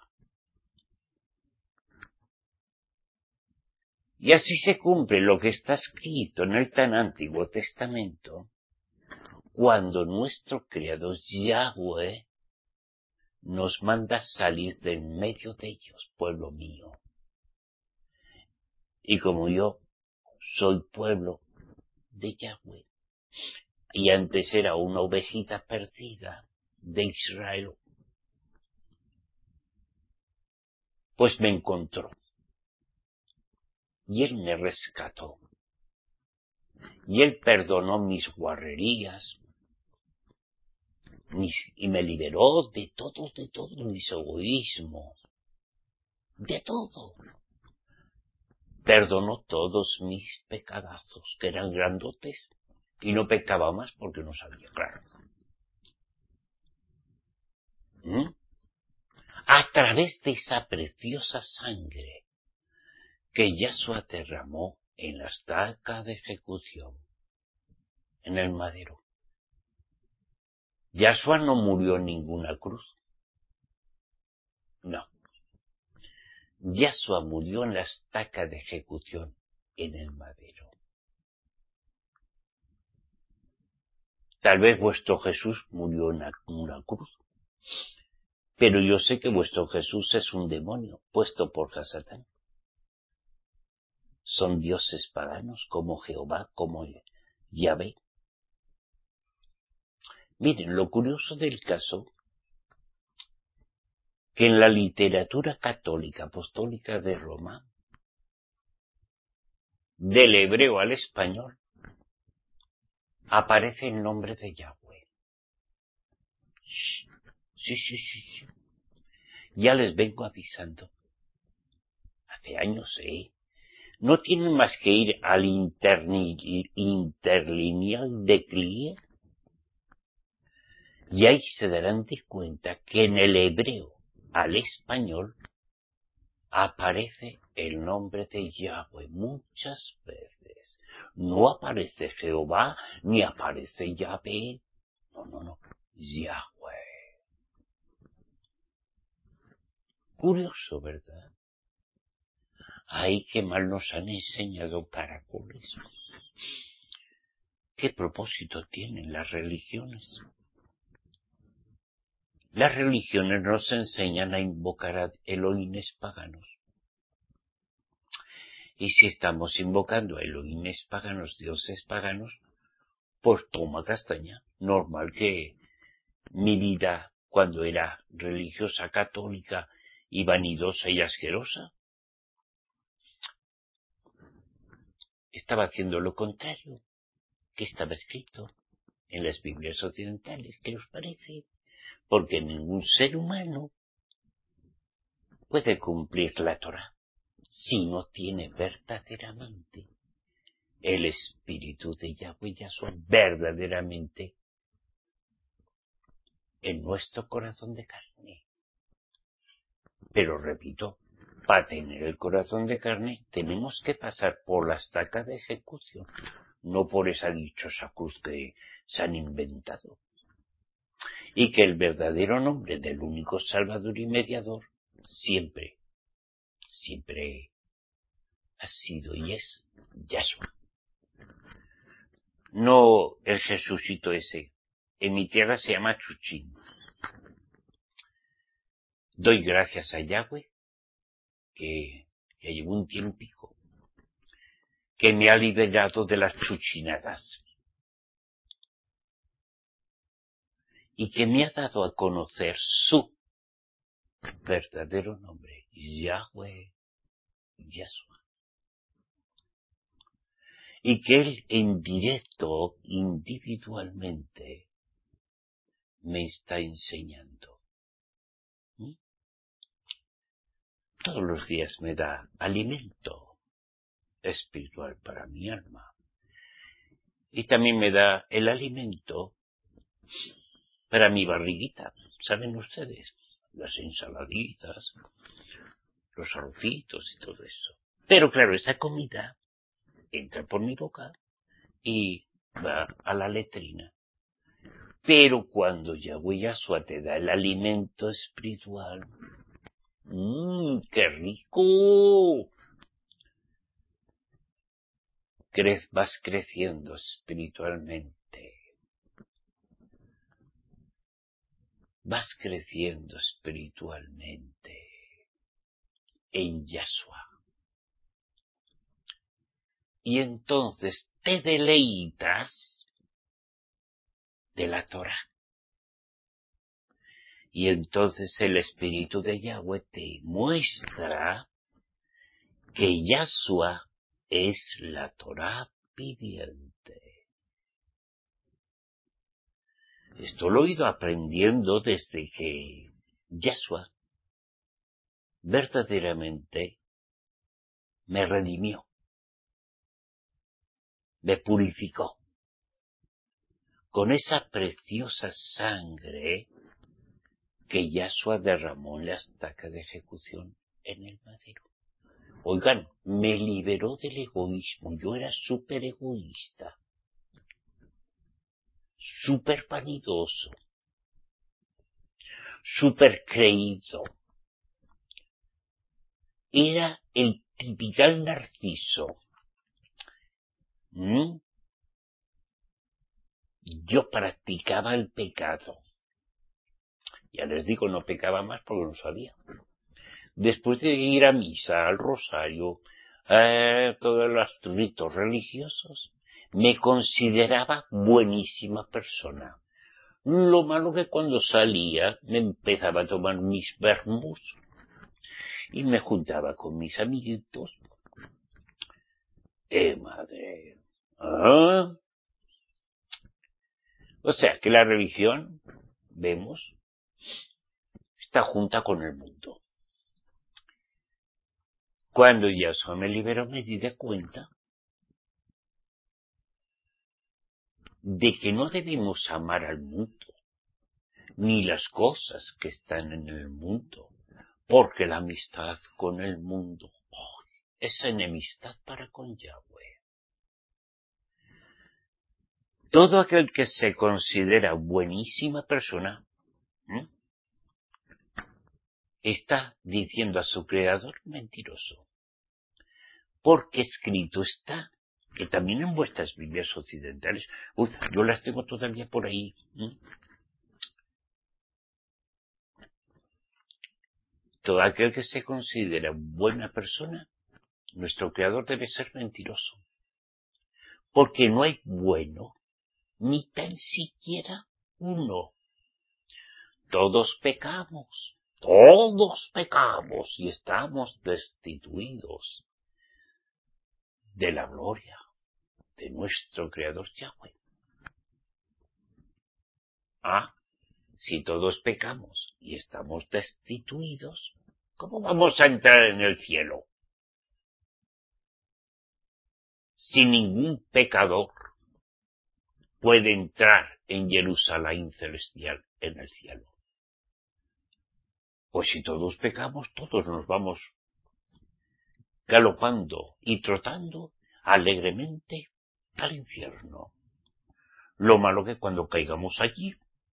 Y así se cumple lo que está escrito en el tan Antiguo Testamento, cuando nuestro Creador Yahweh nos manda salir de en medio de ellos, pueblo mío. Y como yo soy pueblo de Yahweh, y antes era una ovejita perdida de Israel, pues me encontró. Y Él me rescató. Y Él perdonó mis guarrerías, y me liberó de todos mis egoísmos, de todo. Perdonó todos mis pecadazos, que eran grandotes, y no pecaba más porque no sabía, claro. A través de esa preciosa sangre que Yahshua derramó en la estaca de ejecución, en el madero. Yahshua no murió en ninguna cruz. No. Yahshua murió en la estaca de ejecución, en el madero. Tal vez vuestro Jesús murió en una cruz, pero yo sé que vuestro Jesús es un demonio puesto por Satán. Son dioses paganos como Jehová, como Yahvé. Miren, lo curioso del caso, que en la literatura católica apostólica de Roma, del hebreo al español, aparece el nombre de Yahweh. Sí. Ya les vengo avisando. Hace años, no tienen más que ir al interlineal de Clier y ahí se darán de cuenta que en el hebreo al español aparece el nombre de Yahweh muchas veces. No aparece Jehová ni aparece Yahvé. No. Yahweh. Curioso, ¿verdad? Ay, qué mal nos han enseñado caracoles. ¿Qué propósito tienen las religiones? Las religiones nos enseñan a invocar a Elohines paganos. Y si estamos invocando a Elohines paganos, dioses paganos, pues toma castaña. Normal que mi vida, cuando era religiosa católica y vanidosa y asquerosa, estaba haciendo lo contrario que estaba escrito en las Biblias occidentales. ¿Qué os parece? Porque ningún ser humano puede cumplir la Torá si no tiene verdaderamente el espíritu de Yahweh Yahshua verdaderamente en nuestro corazón de carne. Pero repito, para tener el corazón de carne tenemos que pasar por la estaca de ejecución, no por esa dichosa cruz que se han inventado. Y que el verdadero nombre del único Salvador y Mediador siempre ha sido y es Yahshua. No el Jesucito ese. En mi tierra se llama Chuchín. Doy gracias a Yahweh que ya llevo un tiempico que me ha liberado de las chuchinadas y que me ha dado a conocer su verdadero nombre, Yahweh Yahshua. Y que Él en directo, individualmente, me está enseñando. Todos los días me da alimento espiritual para mi alma. Y también me da el alimento para mi barriguita. ¿Saben ustedes? Las ensaladitas, los arrocitos y todo eso. Pero claro, esa comida entra por mi boca y va a la letrina. Pero cuando Yahweh Yahshua te da el alimento espiritual, ¡qué rico! Vas creciendo espiritualmente. Vas creciendo espiritualmente en Yahshua. Y entonces te deleitas de la Torah. Y entonces el Espíritu de Yahweh te muestra que Yahshua es la Torah viviente. Esto lo he ido aprendiendo desde que Yahshua verdaderamente me redimió, me purificó con esa preciosa sangre que Yahshua derramó en la estaca de ejecución en el madero. Oigan, me liberó del egoísmo. Yo era súper egoísta, súper vanidoso, súper creído. Era el tipical narciso. Yo practicaba el pecado. Ya les digo, no pecaba más porque no sabía. Después de ir a misa, al rosario, todos los ritos religiosos, me consideraba buenísima persona. Lo malo que cuando salía me empezaba a tomar mis vermús y me juntaba con mis amiguitos. Madre! O sea que la religión, vemos, está junta con el mundo. Cuando Yahshua me liberó me di de cuenta de que no debemos amar al mundo, ni las cosas que están en el mundo, porque la amistad con el mundo es enemistad para con Yahweh. Todo aquel que se considera buenísima persona está diciendo a su creador mentiroso, porque escrito está, que también en vuestras Biblias occidentales, yo las tengo todavía por ahí. Todo aquel que se considera buena persona nuestro Creador debe ser mentiroso, porque no hay bueno, ni tan siquiera uno. Todos pecamos y estamos destituidos de la gloria de nuestro Creador Yahweh. Si todos pecamos y estamos destituidos, ¿cómo vamos a entrar en el cielo? Si ningún pecador puede entrar en Jerusalén celestial, en el cielo. Pues si todos pecamos, todos nos vamos galopando y trotando alegremente al infierno. Lo malo que cuando caigamos allí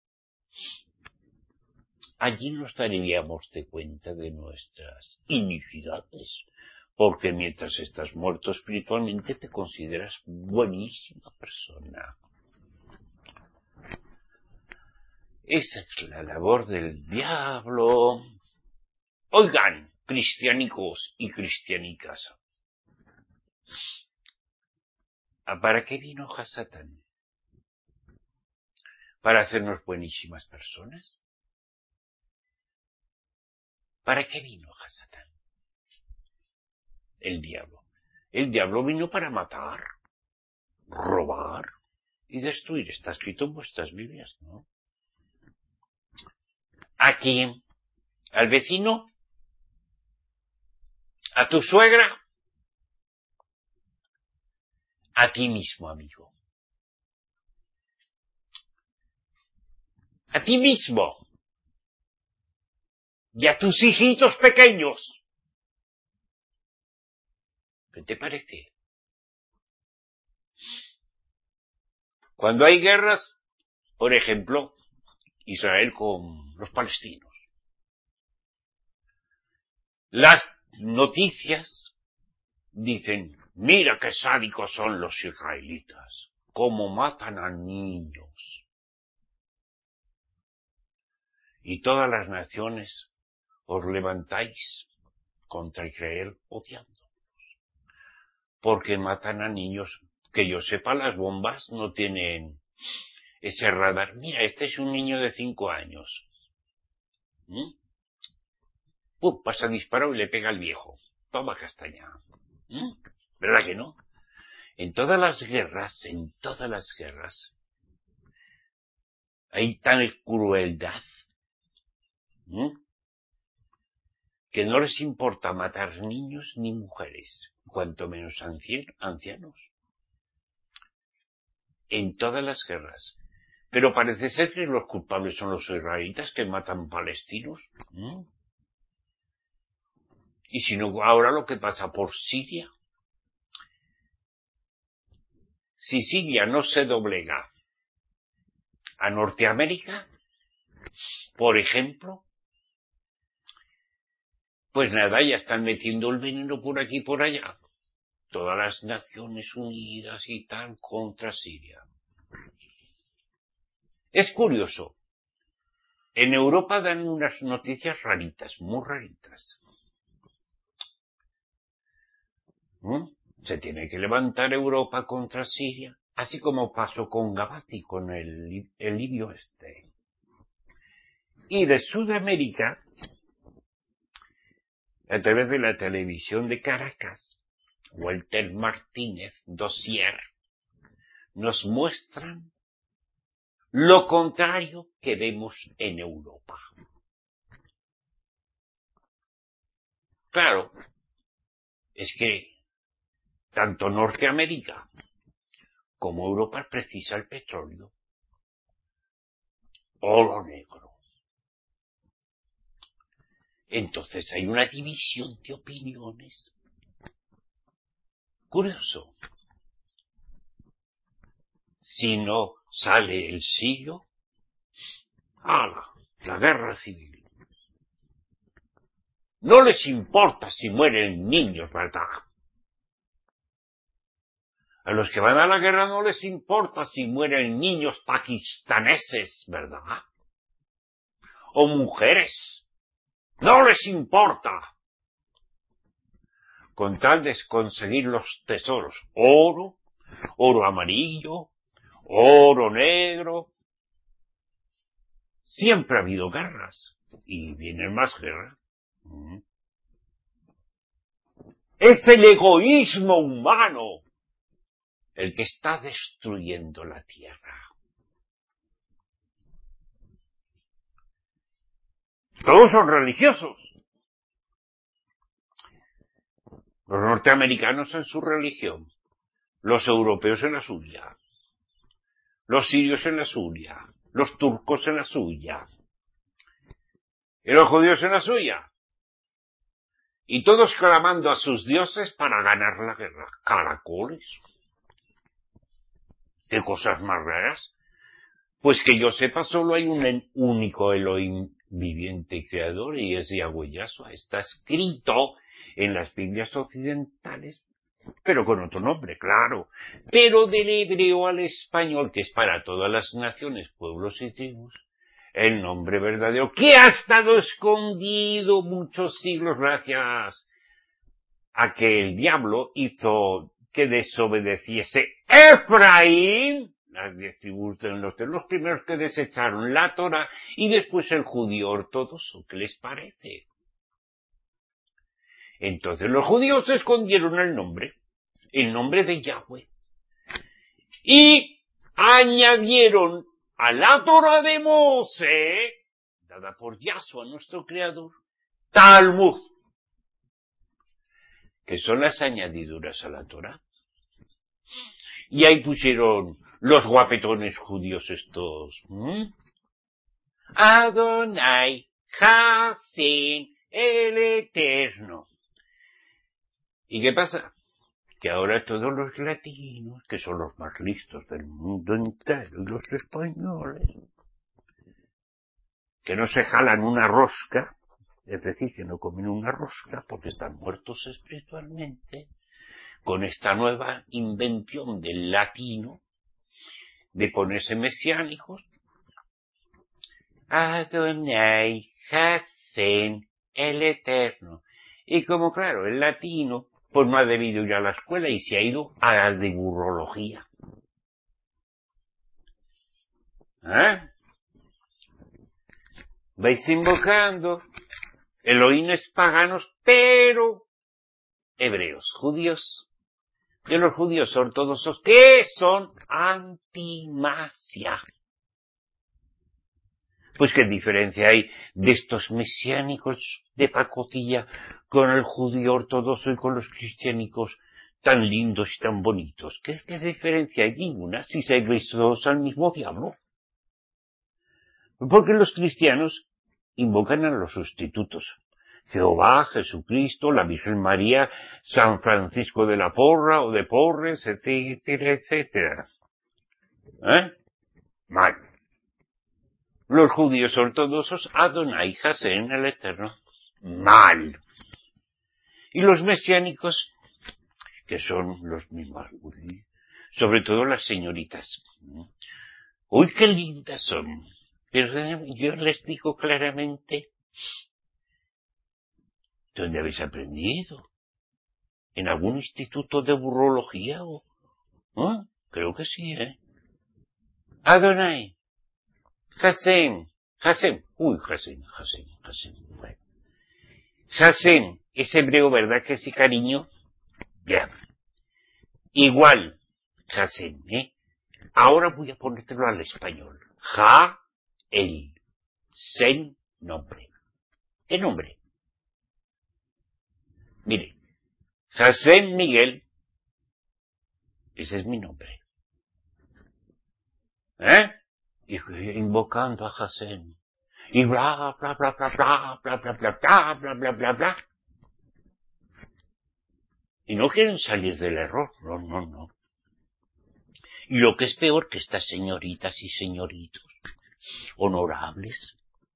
nos daríamos de cuenta de nuestras iniquidades, porque mientras estás muerto espiritualmente te consideras buenísima persona. Esa es la labor del diablo. Oigan, cristianicos y cristianicas, ¿para qué vino Hasatán? ¿Para hacernos buenísimas personas? ¿Para qué vino Hasatán? El diablo. El diablo vino para matar, robar y destruir. Está escrito en vuestras Biblias, ¿no? ¿A quién? ¿Al vecino? ¿A tu suegra? A ti mismo, amigo. A ti mismo. Y a tus hijitos pequeños. ¿Qué te parece? Cuando hay guerras, por ejemplo, Israel con los palestinos, las noticias dicen, mira qué sádicos son los israelitas, cómo matan a niños. Y todas las naciones os levantáis contra Israel odiándolos, porque matan a niños. Que yo sepa, las bombas no tienen ese radar. Mira, este es un niño de 5 años. Pasa disparado y le pega al viejo. Toma castaña. ¿Verdad que no? En todas las guerras, hay tal crueldad que no les importa matar niños ni mujeres, cuanto menos ancianos. En todas las guerras. Pero parece ser que los culpables son los israelitas que matan palestinos. Y si no, ahora lo que pasa por Siria. Si Siria no se doblega a Norteamérica, por ejemplo, pues nada, ya están metiendo el veneno por aquí y por allá. Todas las Naciones Unidas y tal contra Siria. Es curioso. En Europa dan unas noticias raritas, muy raritas. Se tiene que levantar Europa contra Siria, así como pasó con Gaddafi, con el libio este. Y de Sudamérica, a través de la televisión de Caracas, Walter Martínez, Dossier, nos muestran lo contrario que vemos en Europa. Claro, es que tanto Norteamérica como Europa precisa el petróleo o lo negro. Entonces hay una división de opiniones. Curioso. Si no sale el siglo, ¡hala! La guerra civil. No les importa si mueren niños, ¿verdad? A los que van a la guerra no les importa si mueren niños pakistaneses, ¿verdad? O mujeres. No les importa. con tal de conseguir los tesoros, oro, oro amarillo, oro negro. Siempre ha habido guerras, y vienen más guerras. Es el egoísmo humano el que está destruyendo la tierra. Todos son religiosos. Los norteamericanos en su religión, los europeos en la suya, los sirios en la suya, los turcos en la suya, y los judíos en la suya. Y todos clamando a sus dioses para ganar la guerra. Caracoles. ¿Qué cosas más raras? Pues que yo sepa, solo hay un único Elohim viviente y creador, y es Yahweh Yahshua. Está escrito en las Biblias occidentales, pero con otro nombre, claro. Pero del hebreo al español, que es para todas las naciones, pueblos y tribus, el nombre verdadero, que ha estado escondido muchos siglos gracias a que el diablo hizo que desobedeciese Efraín, las 10 tribus de los primeros que desecharon la Torá, y después el judío ortodoxo. ¿Qué les parece? Entonces los judíos escondieron el nombre de Yahweh, y añadieron a la Torá de Moshe, dada por Yahshua, nuestro creador, Talmud, que son las añadiduras a la Torá. Y ahí pusieron los guapetones judíos estos. Adonai, Hasin, el Eterno. ¿Y qué pasa? Que ahora todos los latinos, que son los más listos del mundo entero, y los españoles, que no se jalan una rosca, es decir, que no comen una rosca porque están muertos espiritualmente, con esta nueva invención del latino de ponerse mesiánicos. Adonai, Hasen, el Eterno. Y como claro, el latino pues no ha debido ir a la escuela y se ha ido a la de burrología. Vais invocando Elohines paganos, pero hebreos, judíos, de los judíos ortodoxos, que son antimasia. Pues qué diferencia hay de estos mesiánicos de pacotilla con el judío ortodoxo y con los cristiánicos tan lindos y tan bonitos. ¿Qué diferencia hay? Ninguna, si servís todos al mismo diablo. Porque los cristianos invocan a los sustitutos. Jehová, Jesucristo, la Virgen María, San Francisco de la Porra o de Porres, etcétera, etcétera. Mal. Los judíos ortodoxos, Adonai, Hasen, el Eterno. Mal. Y los mesiánicos, que son los mismos judíos, sobre todo las señoritas. Uy, qué lindas son. Pero yo les digo claramente, ¿dónde habéis aprendido? ¿En algún instituto de burrología? Creo que sí, Adonai, Hasen. Uy, Hasen. Bueno. Hasen, es hebreo, ¿verdad que sí, cariño? Ya. Igual, Hasen, Ahora voy a ponértelo al español. El Sen, nombre. ¿Qué nombre? Mire, Hasen Miguel, ese es mi nombre. Y invocando a Hasen. Y bla, bla, bla, bla, bla, bla, bla, bla, bla, bla, bla, bla, bla. Y no quieren salir del error. No. Y lo que es peor, que estas señoritas y señoritos honorables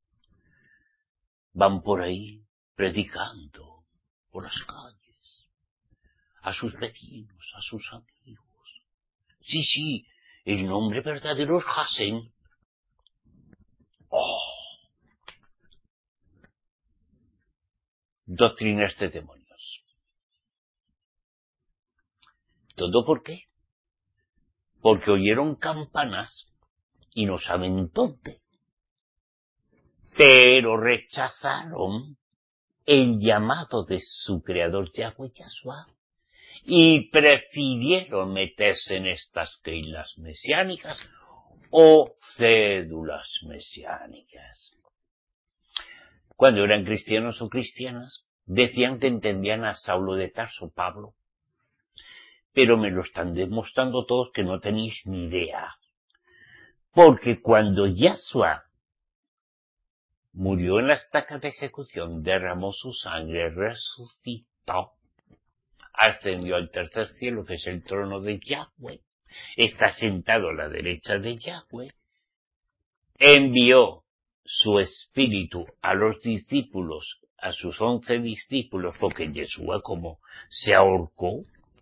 van por ahí predicando por las calles a sus vecinos, a sus amigos. Sí, el nombre verdadero es Hasen. Doctrinas de demonios. ¿Todo por qué? Porque oyeron campanas y no saben dónde. Pero rechazaron el llamado de su creador Yahweh Yahshua y prefirieron meterse en estas keilas mesiánicas o cédulas mesiánicas. Cuando eran cristianos o cristianas, decían que entendían a Saulo de Tarso, Pablo, pero me lo están demostrando todos que no tenéis ni idea. Porque cuando Yahshua murió en la estaca de ejecución, derramó su sangre, resucitó, ascendió al tercer cielo, que es el trono de Yahweh, está sentado a la derecha de Yahweh, envió su espíritu a los discípulos, a sus 11 discípulos, porque Yeshua como se ahorcó,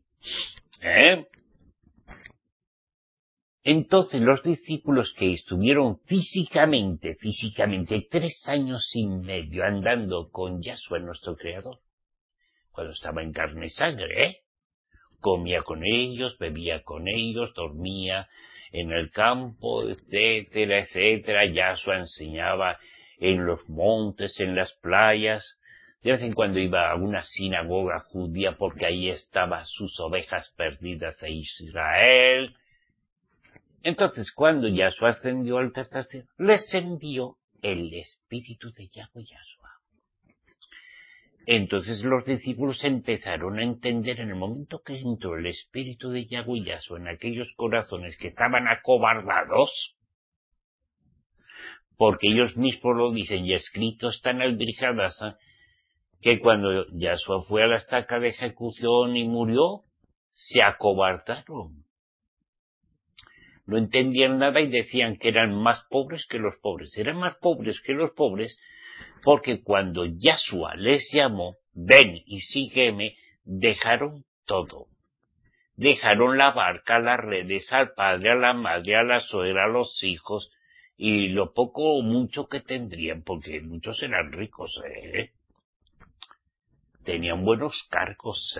Entonces los discípulos que estuvieron físicamente 3 años y medio andando con Yahshua, nuestro Creador, cuando estaba en carne y sangre, comía con ellos, bebía con ellos, dormía en el campo, etcétera, etcétera. Yahshua enseñaba en los montes, en las playas. De vez en cuando iba a una sinagoga judía porque ahí estaban sus ovejas perdidas de Israel. Entonces, cuando Yahshua ascendió al tercer cielo, les envió el espíritu de Yahweh Yahshua. Entonces los discípulos empezaron a entender en el momento que entró el espíritu de Yahweh Yahshua en aquellos corazones que estaban acobardados, porque ellos mismos lo dicen y escrito está en el Brihadasa, que cuando Yahshua fue a la estaca de ejecución y murió, se acobardaron. No entendían nada y decían que eran más pobres que los pobres. Eran más pobres que los pobres porque cuando Yahshua les llamó, ven y sígueme, dejaron todo. Dejaron la barca, las redes, al padre, a la madre, a la suegra, a los hijos, y lo poco o mucho que tendrían, porque muchos eran ricos, tenían buenos cargos,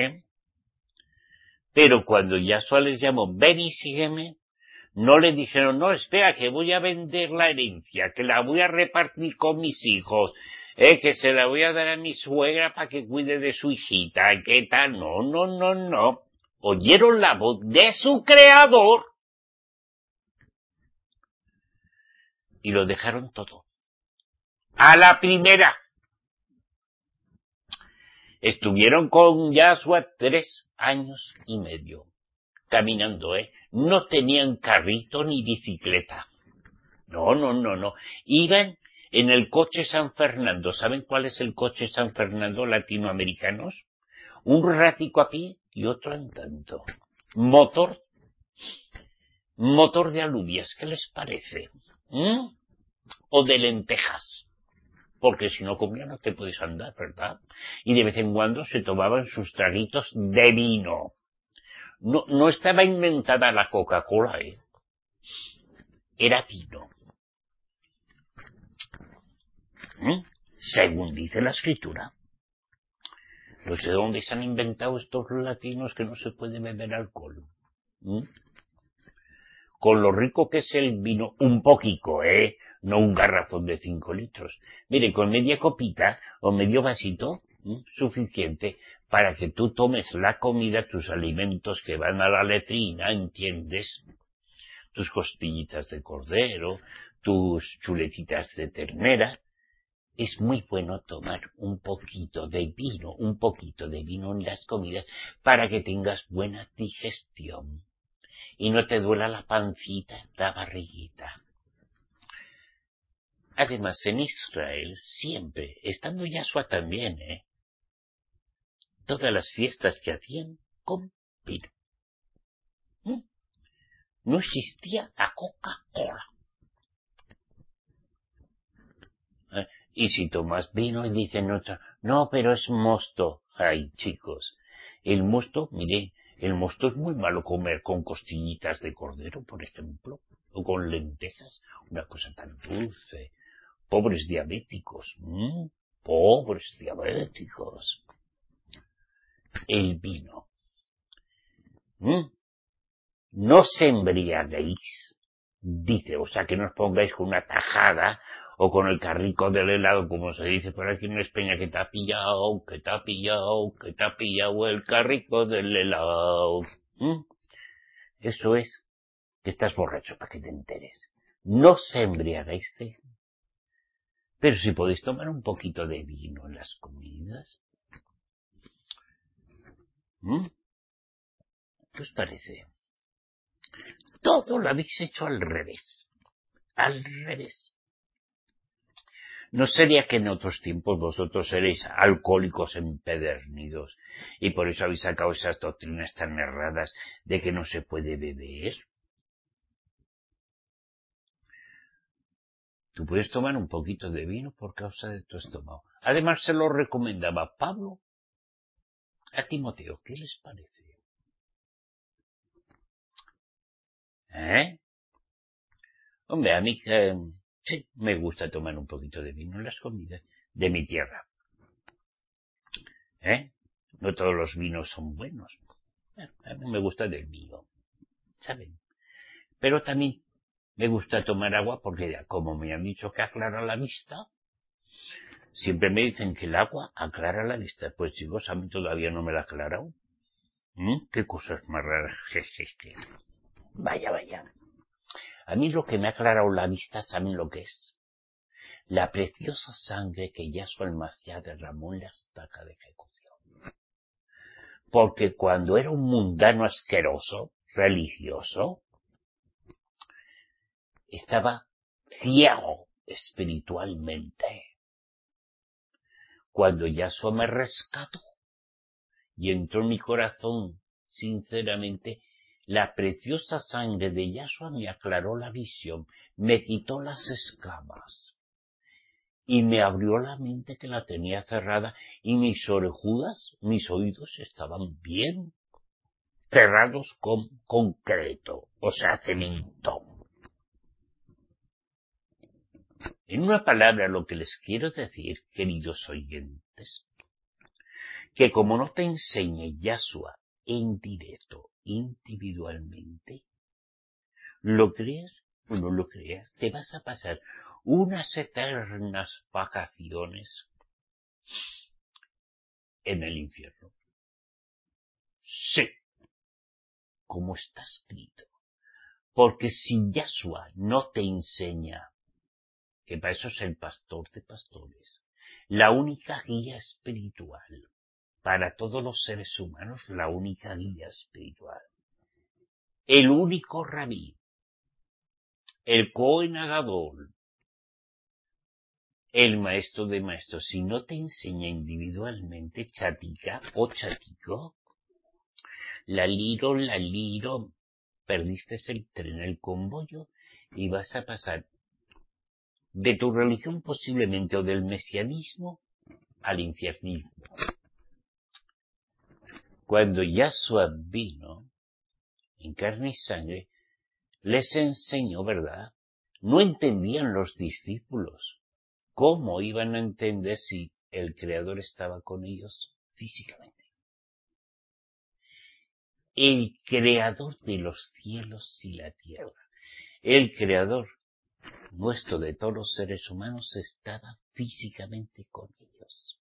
Pero cuando Yahshua les llamó, ven y sígueme, no le dijeron, no, espera, que voy a vender la herencia, que la voy a repartir con mis hijos, que se la voy a dar a mi suegra para que cuide de su hijita, ¿qué tal? No, no, no, no. Oyeron la voz de su creador y lo dejaron todo. A la primera. Estuvieron con Yahshua 3 años y medio, caminando, No tenían carrito ni bicicleta. No. Iban en el coche San Fernando. ¿Saben cuál es el coche San Fernando latinoamericanos? Un ratico a pie y otro andando. Motor de alubias, ¿qué les parece? O de lentejas. Porque si no comías no te puedes andar, ¿verdad? Y de vez en cuando se tomaban sus traguitos de vino. No estaba inventada la Coca-Cola, Era vino. Según dice la escritura. No sé dónde se han inventado estos latinos que no se puede beber alcohol. Con lo rico que es el vino, un poquito, no un garrafón de 5 litros. Mire, con media copita o medio vasito, suficiente para que tú tomes la comida, tus alimentos que van a la letrina, ¿entiendes? Tus costillitas de cordero, tus chuletitas de ternera. Es muy bueno tomar un poquito de vino en las comidas para que tengas buena digestión y no te duela la pancita, la barriguita. Además, en Israel siempre, estando Yahshua también, todas las fiestas que hacían con vino. No existía la Coca-Cola. Y si tomas vino y dicen otra, no, pero es mosto. Ay, chicos, el mosto, mire, el mosto es muy malo comer con costillitas de cordero, por ejemplo, o con lentejas, una cosa tan dulce. Pobres diabéticos, pobres diabéticos. El vino. ¿Mm? No os embriaguéis, dice, o sea, que no os pongáis con una tajada o con el carrico del helado, como se dice por aquí en España, que te ha pillado, que te ha pillado, que te ha pillado el carrico del helado. ¿Mm? Eso es que estás borracho, para que te enteres. No os embriaguéis, pero si podéis tomar un poquito de vino en las comidas. ¿Mm? ¿Qué os parece? Todo lo habéis hecho al revés. Al revés. ¿No sería que en otros tiempos vosotros seréis alcohólicos empedernidos y por eso habéis sacado esas doctrinas tan erradas de que no se puede beber? Tú puedes tomar un poquito de vino por causa de tu estómago. Además se lo recomendaba Pablo a Timoteo. ¿Qué les parece? ¿Eh? Hombre, a mí sí, me gusta tomar un poquito de vino en las comidas de mi tierra. ¿Eh? No todos los vinos son buenos. A mí me gusta del vino, ¿saben? Pero también me gusta tomar agua porque, como me han dicho que aclara la vista, siempre me dicen que el agua aclara la vista. Pues chicos, a mí todavía no me la ha aclarado. ¿Qué cosas más raras? Vaya, vaya. A mí lo que me ha aclarado la vista, ¿saben lo que es? La preciosa sangre que Yahshua el Mashiach derramó en la estaca de ejecución. Porque cuando era un mundano asqueroso, religioso, estaba ciego espiritualmente. Cuando Yahshua me rescató y entró en mi corazón, sinceramente, la preciosa sangre de Yahshua me aclaró la visión, me quitó las escamas y me abrió la mente que la tenía cerrada y mis orejudas, mis oídos estaban bien cerrados con concreto, o sea, cemento. En una palabra, lo que les quiero decir, queridos oyentes, que como no te enseñe Yahshua en directo, individualmente, lo creas o no lo creas, te vas a pasar unas eternas vacaciones en el infierno. Sí, como está escrito. Porque si Yahshua no te enseña, que para eso es el pastor de pastores, la única guía espiritual, para todos los seres humanos, la única guía espiritual, el único rabí, el Cohen Agadol, el maestro de maestros, si no te enseña individualmente, chatica o chatico, la liro, perdiste el tren, el convoyo, y vas a pasar de tu religión posiblemente o del mesianismo al infiernismo. Cuando Yahshua vino en carne y sangre, les enseñó, ¿verdad? No entendían los discípulos. ¿Cómo iban a entender si el Creador estaba con ellos físicamente? El Creador de los cielos y la tierra, el Creador nuestro de todos los seres humanos, estaba físicamente con ellos.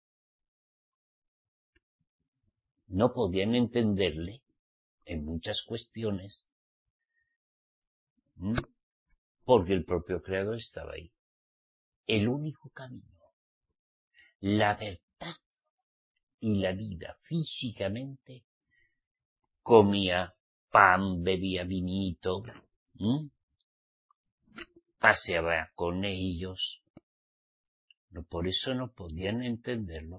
No podían entenderle en muchas cuestiones, porque el propio Creador estaba ahí. El único camino, la verdad y la vida físicamente, comía pan, bebía vinito, paseaba con ellos. Por eso no podían entenderlo.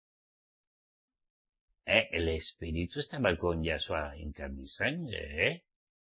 El espíritu estaba con Yahshua en carne y sangre.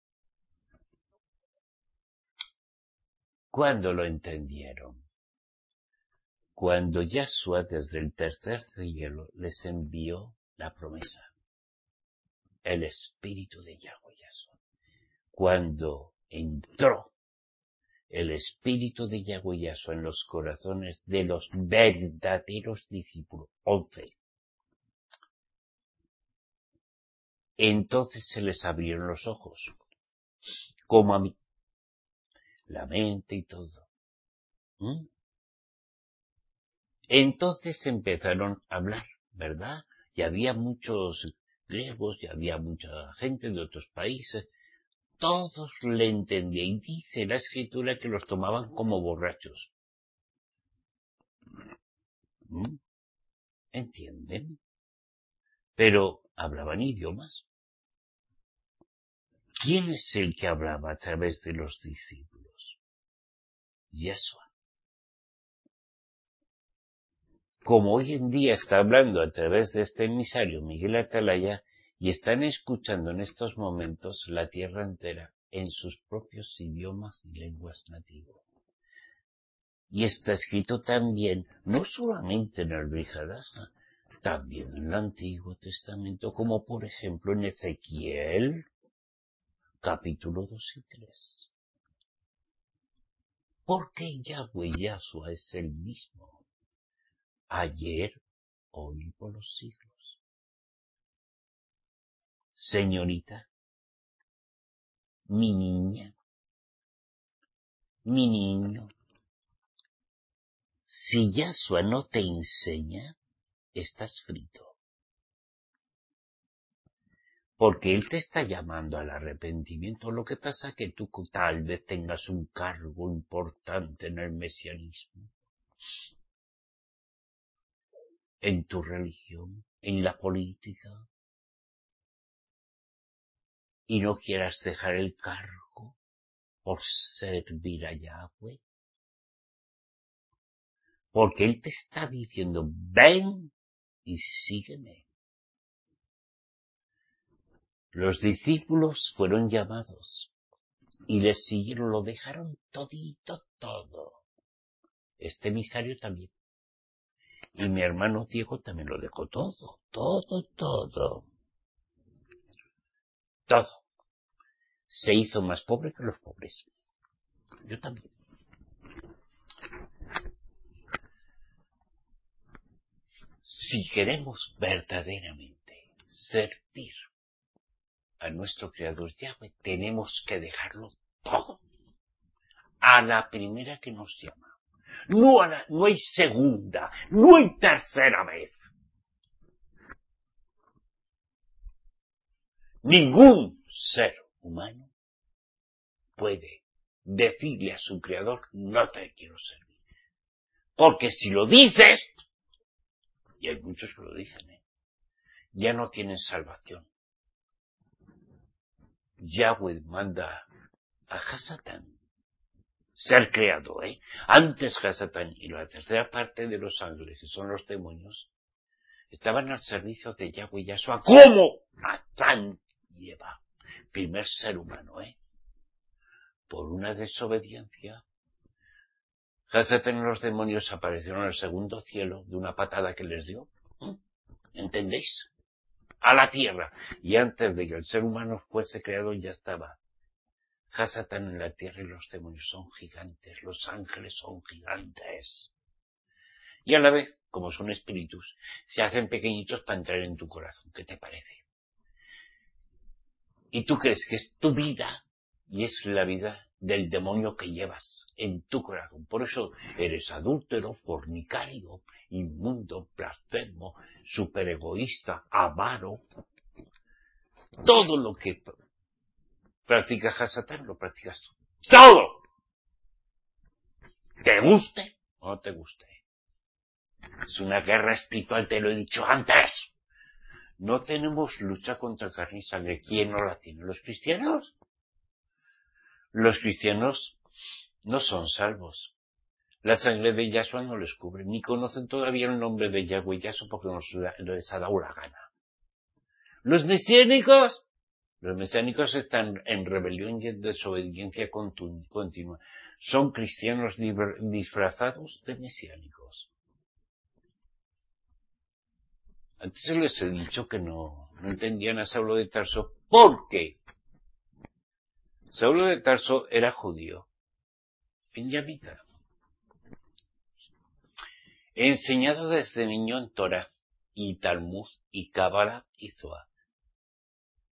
¿Cuándo lo entendieron? Cuando Yahshua desde el tercer cielo les envió la promesa, el espíritu de Yahweh Yahshua. Cuando entró el espíritu de Yahweh Yahshua en los corazones de los verdaderos discípulos, 11, Entonces se les abrieron los ojos, como a mí, la mente y todo. Entonces empezaron a hablar, ¿verdad? Y había muchos griegos, y había mucha gente de otros países. Todos le entendían, y dice la escritura que los tomaban como borrachos. ¿Entienden? Pero hablaban idiomas. ¿Quién es el que hablaba a través de los discípulos? Yeshua. Como hoy en día está hablando a través de este emisario Miguel Atalaya, y están escuchando en estos momentos la tierra entera en sus propios idiomas y lenguas nativas. Y está escrito también, no solamente en el Brihadasa, también en el Antiguo Testamento, como por ejemplo en Ezequiel, capítulo 2 y 3. Porque Yahweh Yahshua es el mismo, ayer, hoy y por los siglos. Señorita, mi niña, mi niño, si Yahshua no te enseña, estás frito. Porque Él te está llamando al arrepentimiento. Lo que pasa es que tú tal vez tengas un cargo importante en el mesianismo, en tu religión, en la política, y no quieras dejar el cargo por servir a Yahweh. Porque Él te está diciendo, ven y sígueme. Los discípulos fueron llamados y les siguieron, lo dejaron todito, todo. Este emisario también. Y mi hermano Diego también lo dejó todo, todo, todo. Todo. Se hizo más pobre que los pobres. Yo también. Si queremos verdaderamente servir a nuestro Creador Yahweh, tenemos que dejarlo todo. A la primera que nos llama. No hay segunda, no hay tercera vez. Ningún ser humano puede decirle a su Creador, no te quiero servir. Porque si lo dices, y hay muchos que lo dicen, ya no tienen salvación. Yahweh manda a Hasatán ser creado, Antes Hasatán y la tercera parte de los ángeles, que son los demonios, estaban al servicio de Yahweh Yahshua como Adán y Eva, primer ser humano, Por una desobediencia, Hasatán y los demonios aparecieron en el segundo cielo de una patada que les dio. ¿Entendéis? A la tierra. Y antes de que el ser humano fuese creado ya estaba Hasatán en la tierra, y los demonios son gigantes, los ángeles son gigantes. Y a la vez, como son espíritus, se hacen pequeñitos para entrar en tu corazón. ¿Qué te parece? Y tú crees que es tu vida, y es la vida del demonio que llevas en tu corazón. Por eso eres adúltero, fornicario, inmundo, blasfemo, superegoísta, avaro. Todo lo que practica Hasatán lo practicas tú. ¡Todo! ¿Te guste o no te guste? Es una guerra espiritual, te lo he dicho antes. No tenemos lucha contra carne y sangre. ¿Quién no la tiene? ¿Los cristianos? Los cristianos no son salvos. La sangre de Yahshua no les cubre, ni conocen todavía el nombre de Yahweh Yahshua porque no les ha dado la gana. Los mesiánicos están en rebelión y en desobediencia continua. Son cristianos disfrazados de mesiánicos. Antes les he dicho que no entendían a Saulo de Tarso. ¿Por qué? Saulo de Tarso era judío, benjamita, enseñado desde niño en Torah y Talmud y Cábala y Zohar.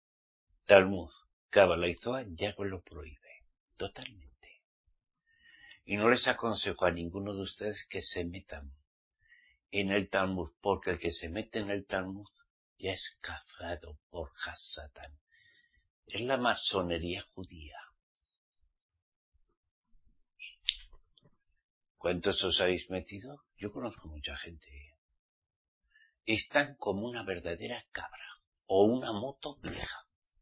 Talmud, Cábala y Zohar, Yahweh lo prohíbe. Totalmente. Y no les aconsejo a ninguno de ustedes que se metan en el Talmud, porque el que se mete en el Talmud ya es cazado por Hasatán. Es la masonería judía. ¿Cuántos os habéis metido? Yo conozco mucha gente. Están como una verdadera cabra o una moto vieja.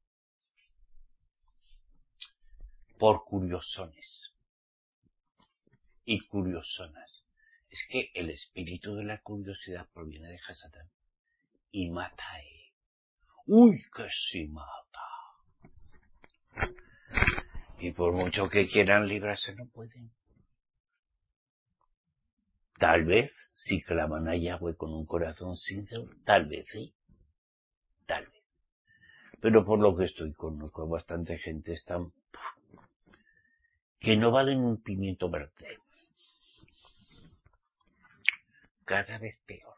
Por curiosones y curiosonas. Es que el espíritu de la curiosidad proviene de Hasatán y mata a él. ¡Uy, que sí mata! Y por mucho que quieran librarse no pueden. Tal vez, si claman a Yahweh con un corazón sincero, tal vez, ¿sí? Tal vez. Pero por lo que conozco bastante gente que no valen un pimiento verde. Cada vez peor.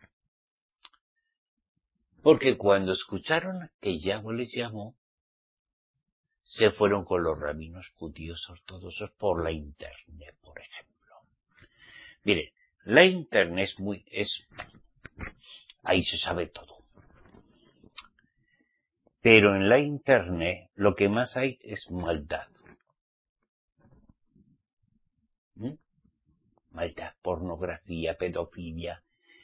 Porque cuando escucharon que Yahweh les llamó, se fueron con los rabinos judíos ortodoxos por la internet, por ejemplo. Miren, la internet ahí se sabe todo. Pero en la internet lo que más hay es maldad. Maldad, pornografía, pedofilia.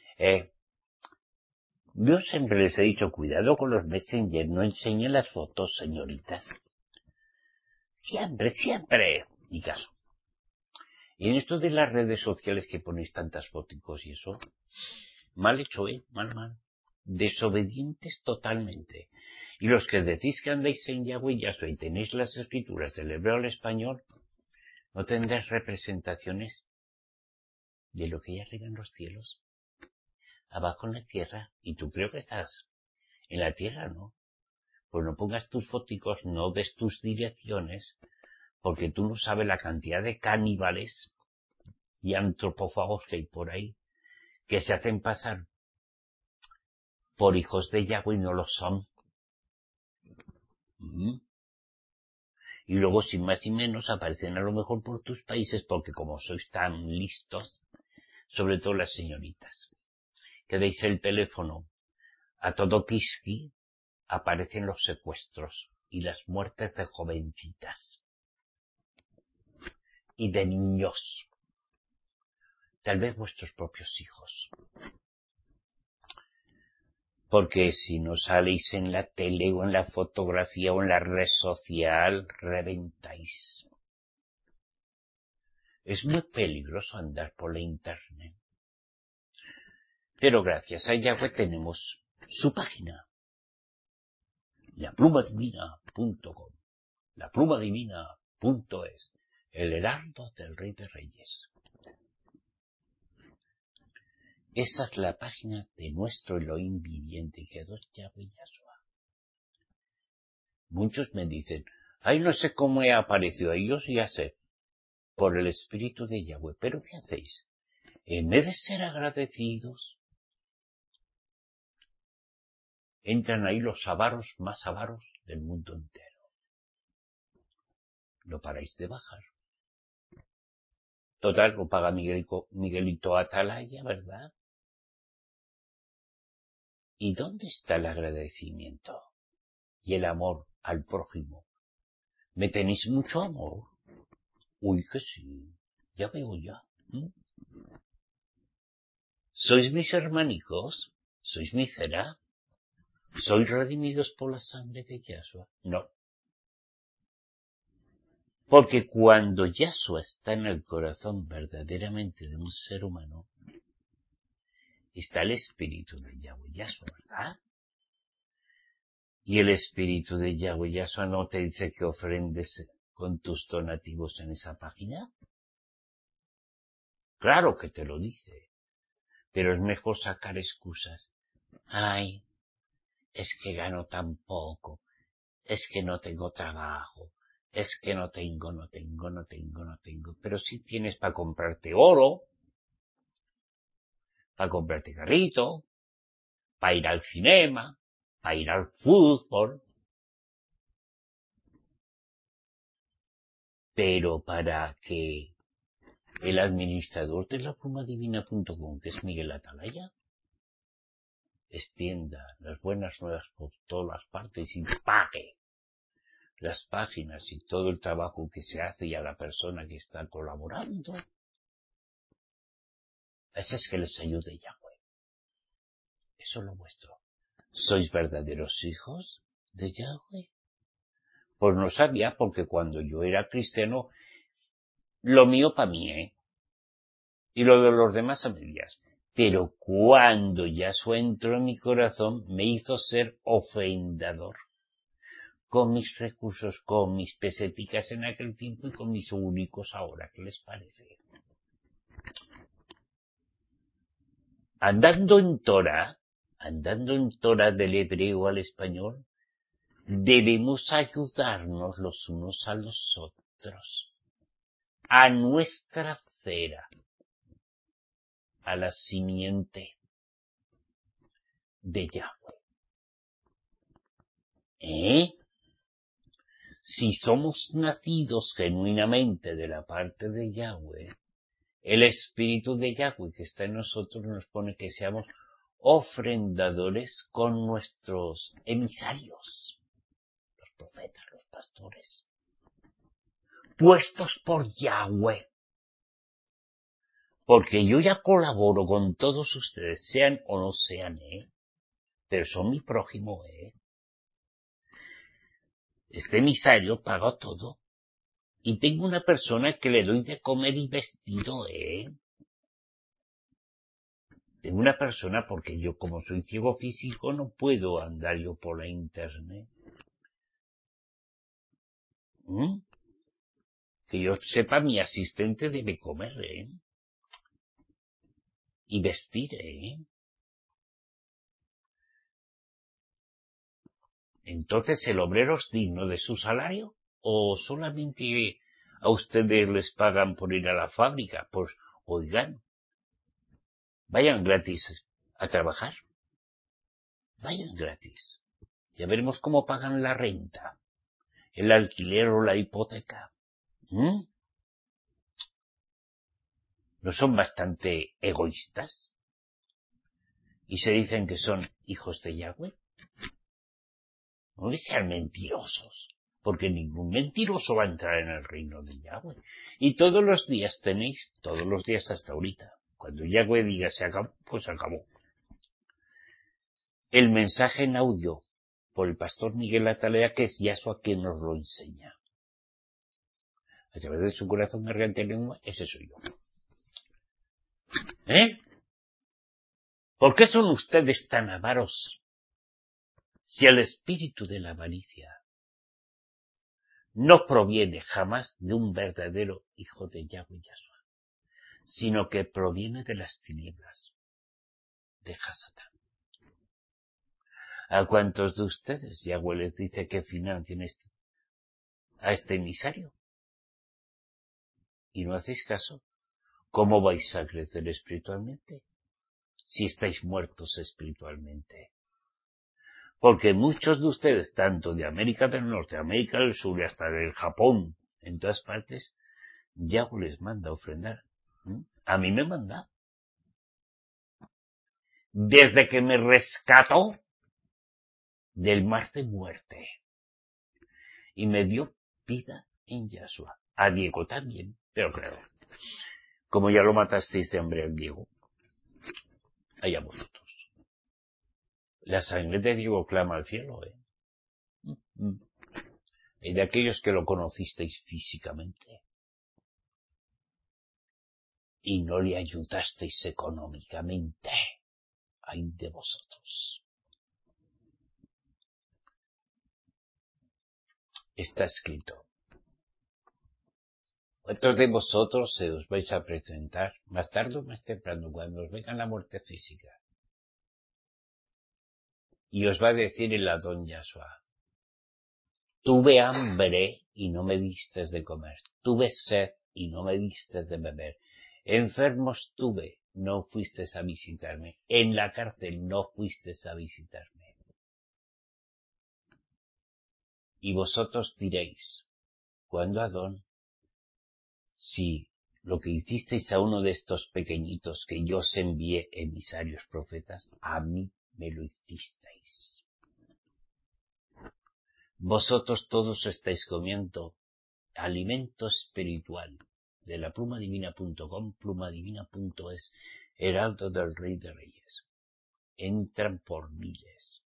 Yo siempre les he dicho, cuidado con los Messenger, no enseñen las fotos, señoritas. Siempre, siempre. Y caso. Y en esto de las redes sociales que ponéis tantas fotos y eso, mal hecho, mal. Desobedientes totalmente. Y los que decís que andáis en Yahweh y Yahshua y tenéis las escrituras del hebreo al español, no tendréis representaciones de lo que hay arriba en los cielos, abajo en la tierra, y tú creo que estás en la tierra, ¿no? Pues no pongas tus fotos, no des tus direcciones, porque tú no sabes la cantidad de caníbales y antropófagos que hay por ahí, que se hacen pasar por hijos de Yahweh y no lo son. Y luego, sin más y menos, aparecen a lo mejor por tus países, porque como sois tan listos, sobre todo las señoritas, que deis el teléfono a todo pisqui, aparecen los secuestros y las muertes de jovencitas y de niños, tal vez vuestros propios hijos. Porque si no saléis en la tele o en la fotografía o en la red social, reventáis. Es muy peligroso andar por la internet. Pero gracias a Yahweh tenemos su página. laplumadivina.com, laplumadivina.es, el heraldo del Rey de Reyes. Esa es la página de nuestro Elohim viviente, que es Yahweh Yahshua. Muchos me dicen, no sé cómo he aparecido ahí, yo sí ya sé, por el Espíritu de Yahweh. ¿Pero qué hacéis? En vez de ser agradecidos, entran ahí los avaros más avaros del mundo entero. No paráis de bajar. Total, lo paga Miguelito Atalaya, ¿verdad? ¿Y dónde está el agradecimiento y el amor al prójimo? ¿Me tenéis mucho amor? Uy, que sí, ya veo ya. ¿Sois mis hermanicos? ¿Sois mi cera? ¿Sois redimidos por la sangre de Yahshua? No. Porque cuando Yahshua está en el corazón verdaderamente de un ser humano, está el espíritu de Yahweh Yahshua, ¿verdad? Y el espíritu de Yahweh Yahshua no te dice que ofrendes con tus donativos en esa página. Claro que te lo dice, pero es mejor sacar excusas. Es que gano tan poco, es que no tengo trabajo, es que no tengo. Pero sí tienes para comprarte oro, para comprarte carrito, para ir al cinema, para ir al fútbol. Pero para que el administrador de la plumadivina.com, que es Miguel Atalaya, extienda las buenas nuevas por todas las partes y pague las páginas y todo el trabajo que se hace y a la persona que está colaborando, eso es que les ayude Yahweh. Eso es lo vuestro. ¿Sois verdaderos hijos de Yahweh? Pues no sabía, porque cuando yo era cristiano, lo mío para mí, y lo de los demás a medias. Pero cuando Yahshua entró en mi corazón, me hizo ser ofrendador. Con mis recursos, con mis peseticas en aquel tiempo y con mis únicos ahora. ¿Qué les parece? Andando en Torah del hebreo al español, debemos ayudarnos los unos a los otros. A nuestra cera. A la simiente de Yahweh. Si somos nacidos genuinamente de la parte de Yahweh, el Espíritu de Yahweh que está en nosotros nos pone que seamos ofrendadores con nuestros emisarios, los profetas, los pastores, puestos por Yahweh. Porque yo ya colaboro con todos ustedes, sean o no sean, pero son mi prójimo, Este emisario paga todo. Y tengo una persona que le doy de comer y vestido, Tengo una persona, porque yo como soy ciego físico no puedo andar yo por la internet. Que yo sepa, mi asistente debe comer, y vestir, Entonces, ¿el obrero es digno de su salario? ¿O solamente a ustedes les pagan por ir a la fábrica? Pues, oigan, vayan gratis a trabajar. Vayan gratis. Ya veremos cómo pagan la renta, el alquiler o la hipoteca. ¿No son bastante egoístas? Y se dicen que son hijos de Yahweh. No sean mentirosos, porque ningún mentiroso va a entrar en el reino de Yahweh. Y todos los días tenéis, todos los días hasta ahorita. Cuando Yahweh diga se acabó, pues se acabó. El mensaje en audio por el pastor Miguel Atalaya, que es Yahshua quien nos lo enseña. A través de su corazón, garganta y lengua, ese soy yo. ¿Por qué son ustedes tan avaros? Si el espíritu de la avaricia no proviene jamás de un verdadero hijo de Yahweh Yahshua, sino que proviene de las tinieblas, de Hasatán. ¿A cuántos de ustedes Yahweh les dice que financien a este emisario? Y no hacéis caso. ¿Cómo vais a crecer espiritualmente? Si estáis muertos espiritualmente. Porque muchos de ustedes, tanto de América del Norte, América del Sur y hasta del Japón, en todas partes, Yahweh les manda a ofrendar. A mí me manda. Desde que me rescató del mar de muerte y me dio vida en Yahshua. A Diego también, pero claro, como ya lo matasteis de hambre al Diego, allá vosotros. La sangre de Diego clama al cielo, Y de aquellos que lo conocisteis físicamente y no le ayudasteis económicamente, ay de vosotros. Está escrito. ¿Cuántos de vosotros se os vais a presentar más tarde o más temprano cuando os venga la muerte física? Y os va a decir el Adón Yahshua: tuve hambre y no me distes de comer. Tuve sed y no me distes de beber. Enfermo estuve, no fuistes a visitarme. En la cárcel no fuistes a visitarme. Y vosotros diréis: ¿cuándo, Adón? si lo que hicisteis a uno de estos pequeñitos que yo os envié, emisarios profetas, a mí me lo hicisteis. Vosotros todos estáis comiendo alimento espiritual de la plumadivina.com, plumadivina.es, heraldo del Rey de Reyes. Entran por miles.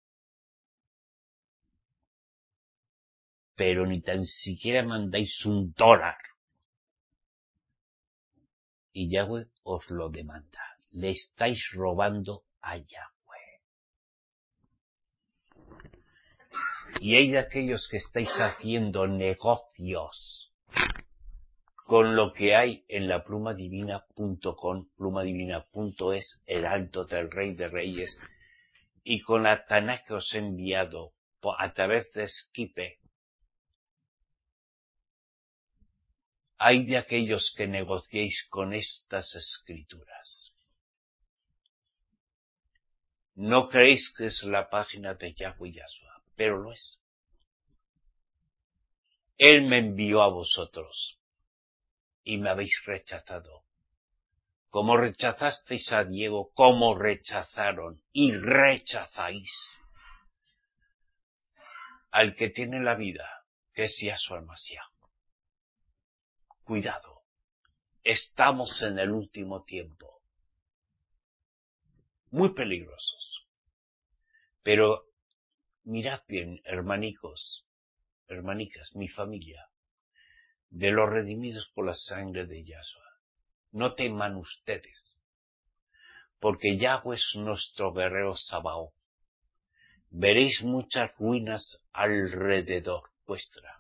Pero ni tan siquiera mandáis $1. Y Yahweh os lo demanda. Le estáis robando a Yahweh. Y hay de aquellos que estáis haciendo negocios con lo que hay en la plumadivina.com, plumadivina.es, el alto del Rey de Reyes, y con la Taná que os he enviado a través de Skype. Hay de aquellos que negociéis con estas escrituras. No creéis que es la página de Yahweh Yahshua, pero lo es. Él me envió a vosotros y me habéis rechazado. Como rechazasteis a Diego, como rechazaron y rechazáis al que tiene la vida, que es Yahshua el Mashiach. Cuidado, estamos en el último tiempo. Muy peligrosos. Pero mirad bien, hermanicos, hermanicas, mi familia, de los redimidos por la sangre de Yahshua. No teman ustedes, porque Yahweh es nuestro guerrero Sabaoth. Veréis muchas ruinas alrededor vuestra.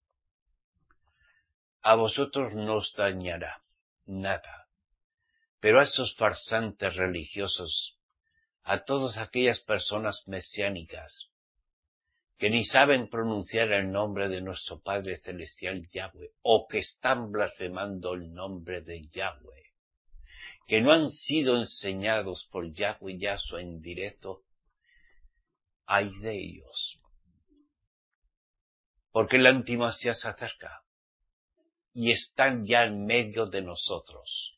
A vosotros no os dañará nada, pero a esos farsantes religiosos, a todas aquellas personas mesiánicas, que ni saben pronunciar el nombre de nuestro Padre Celestial Yahweh, o que están blasfemando el nombre de Yahweh, que no han sido enseñados por Yahweh Yahshua en directo, hay de ellos. Porque la antimasía se acerca, y están ya en medio de nosotros.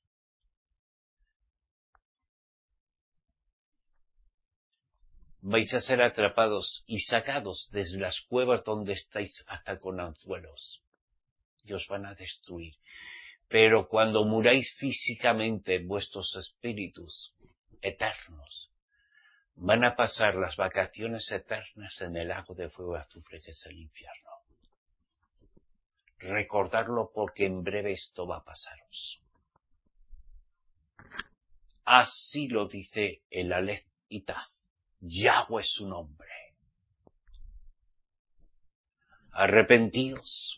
Vais a ser atrapados y sacados desde las cuevas donde estáis hasta con anzuelos, y os van a destruir. Pero cuando muráis físicamente, vuestros espíritus eternos van a pasar las vacaciones eternas en el lago de fuego y azufre que es el infierno. Recordadlo porque en breve esto va a pasaros. Así lo dice el Aleph y Taf. Yahweh es su nombre. Arrepentíos.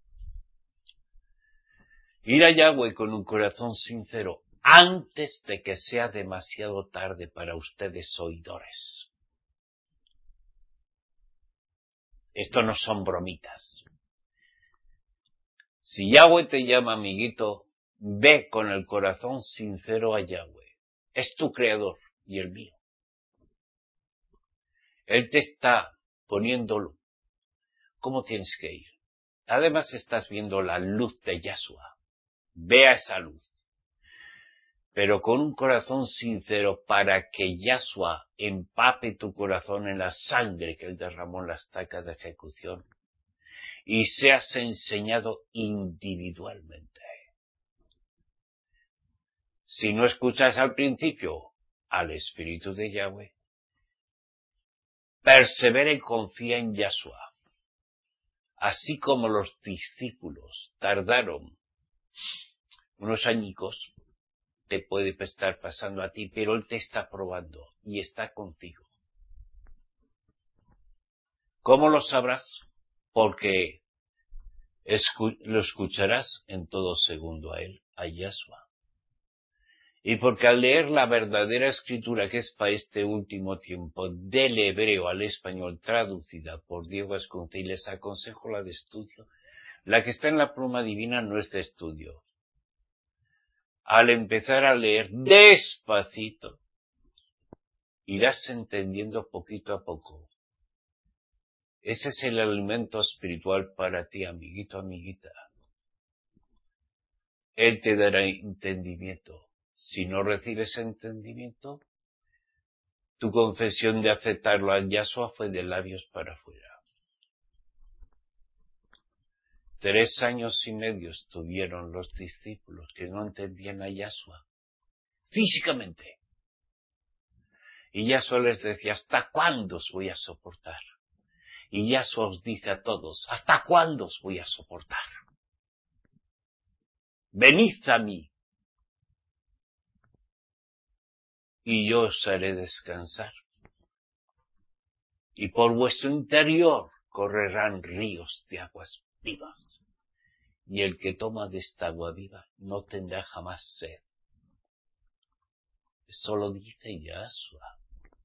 Ir a Yahweh con un corazón sincero antes de que sea demasiado tarde para ustedes oidores. Esto no son bromitas. Si Yahweh te llama amiguito, ve con el corazón sincero a Yahweh. Es tu creador y el mío. Él te está poniendo cómo tienes que ir. Además estás viendo la luz de Yahshua. Ve a esa luz. Pero con un corazón sincero para que Yahshua empape tu corazón en la sangre que él derramó en la estaca de ejecución y seas enseñado individualmente. Si no escuchas al principio al Espíritu de Yahweh, persevera y confía en Yahshua. Así como los discípulos tardaron unos añicos, te puede estar pasando a ti, pero él te está probando y está contigo. ¿Cómo lo sabrás? Porque lo escucharás en todo segundo a él, a Yahshua. Y porque al leer la verdadera escritura que es para este último tiempo, del hebreo al español traducida por Diego Esconce, les aconsejo la de estudio. La que está en la pluma divina no es de estudio. Al empezar a leer despacito, irás entendiendo poquito a poco. Ese es el alimento espiritual para ti, amiguito, amiguita. Él te dará entendimiento. Si no recibes entendimiento, tu confesión de aceptarlo a Yahshua fue de labios para afuera. 3 años y medio estuvieron los discípulos que no entendían a Yahshua físicamente. Y Yahshua les decía, ¿hasta cuándo os voy a soportar? Y Yahshua os dice a todos, ¿hasta cuándo os voy a soportar? Venid a mí, y yo os haré descansar. Y por vuestro interior correrán ríos de aguas vivas. Y el que toma de esta agua viva no tendrá jamás sed. Eso lo dice Yahshua.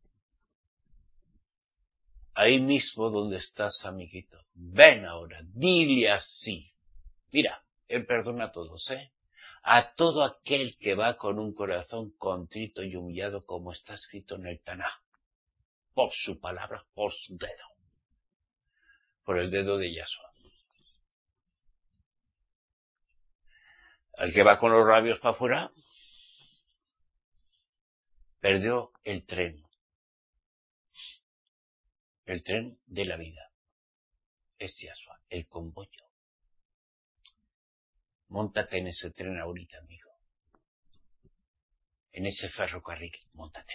Ahí mismo donde estás, amiguito. Ven ahora, dile así. Mira, Él perdona a todos, a todo aquel que va con un corazón contrito y humillado, como está escrito en el Taná, por su palabra, por su dedo, por el dedo de Yahshua. Al que va con los labios para afuera, perdió el tren de la vida. Es Yahshua, el convoyo. Móntate en ese tren ahorita, amigo. En ese ferrocarril, móntate.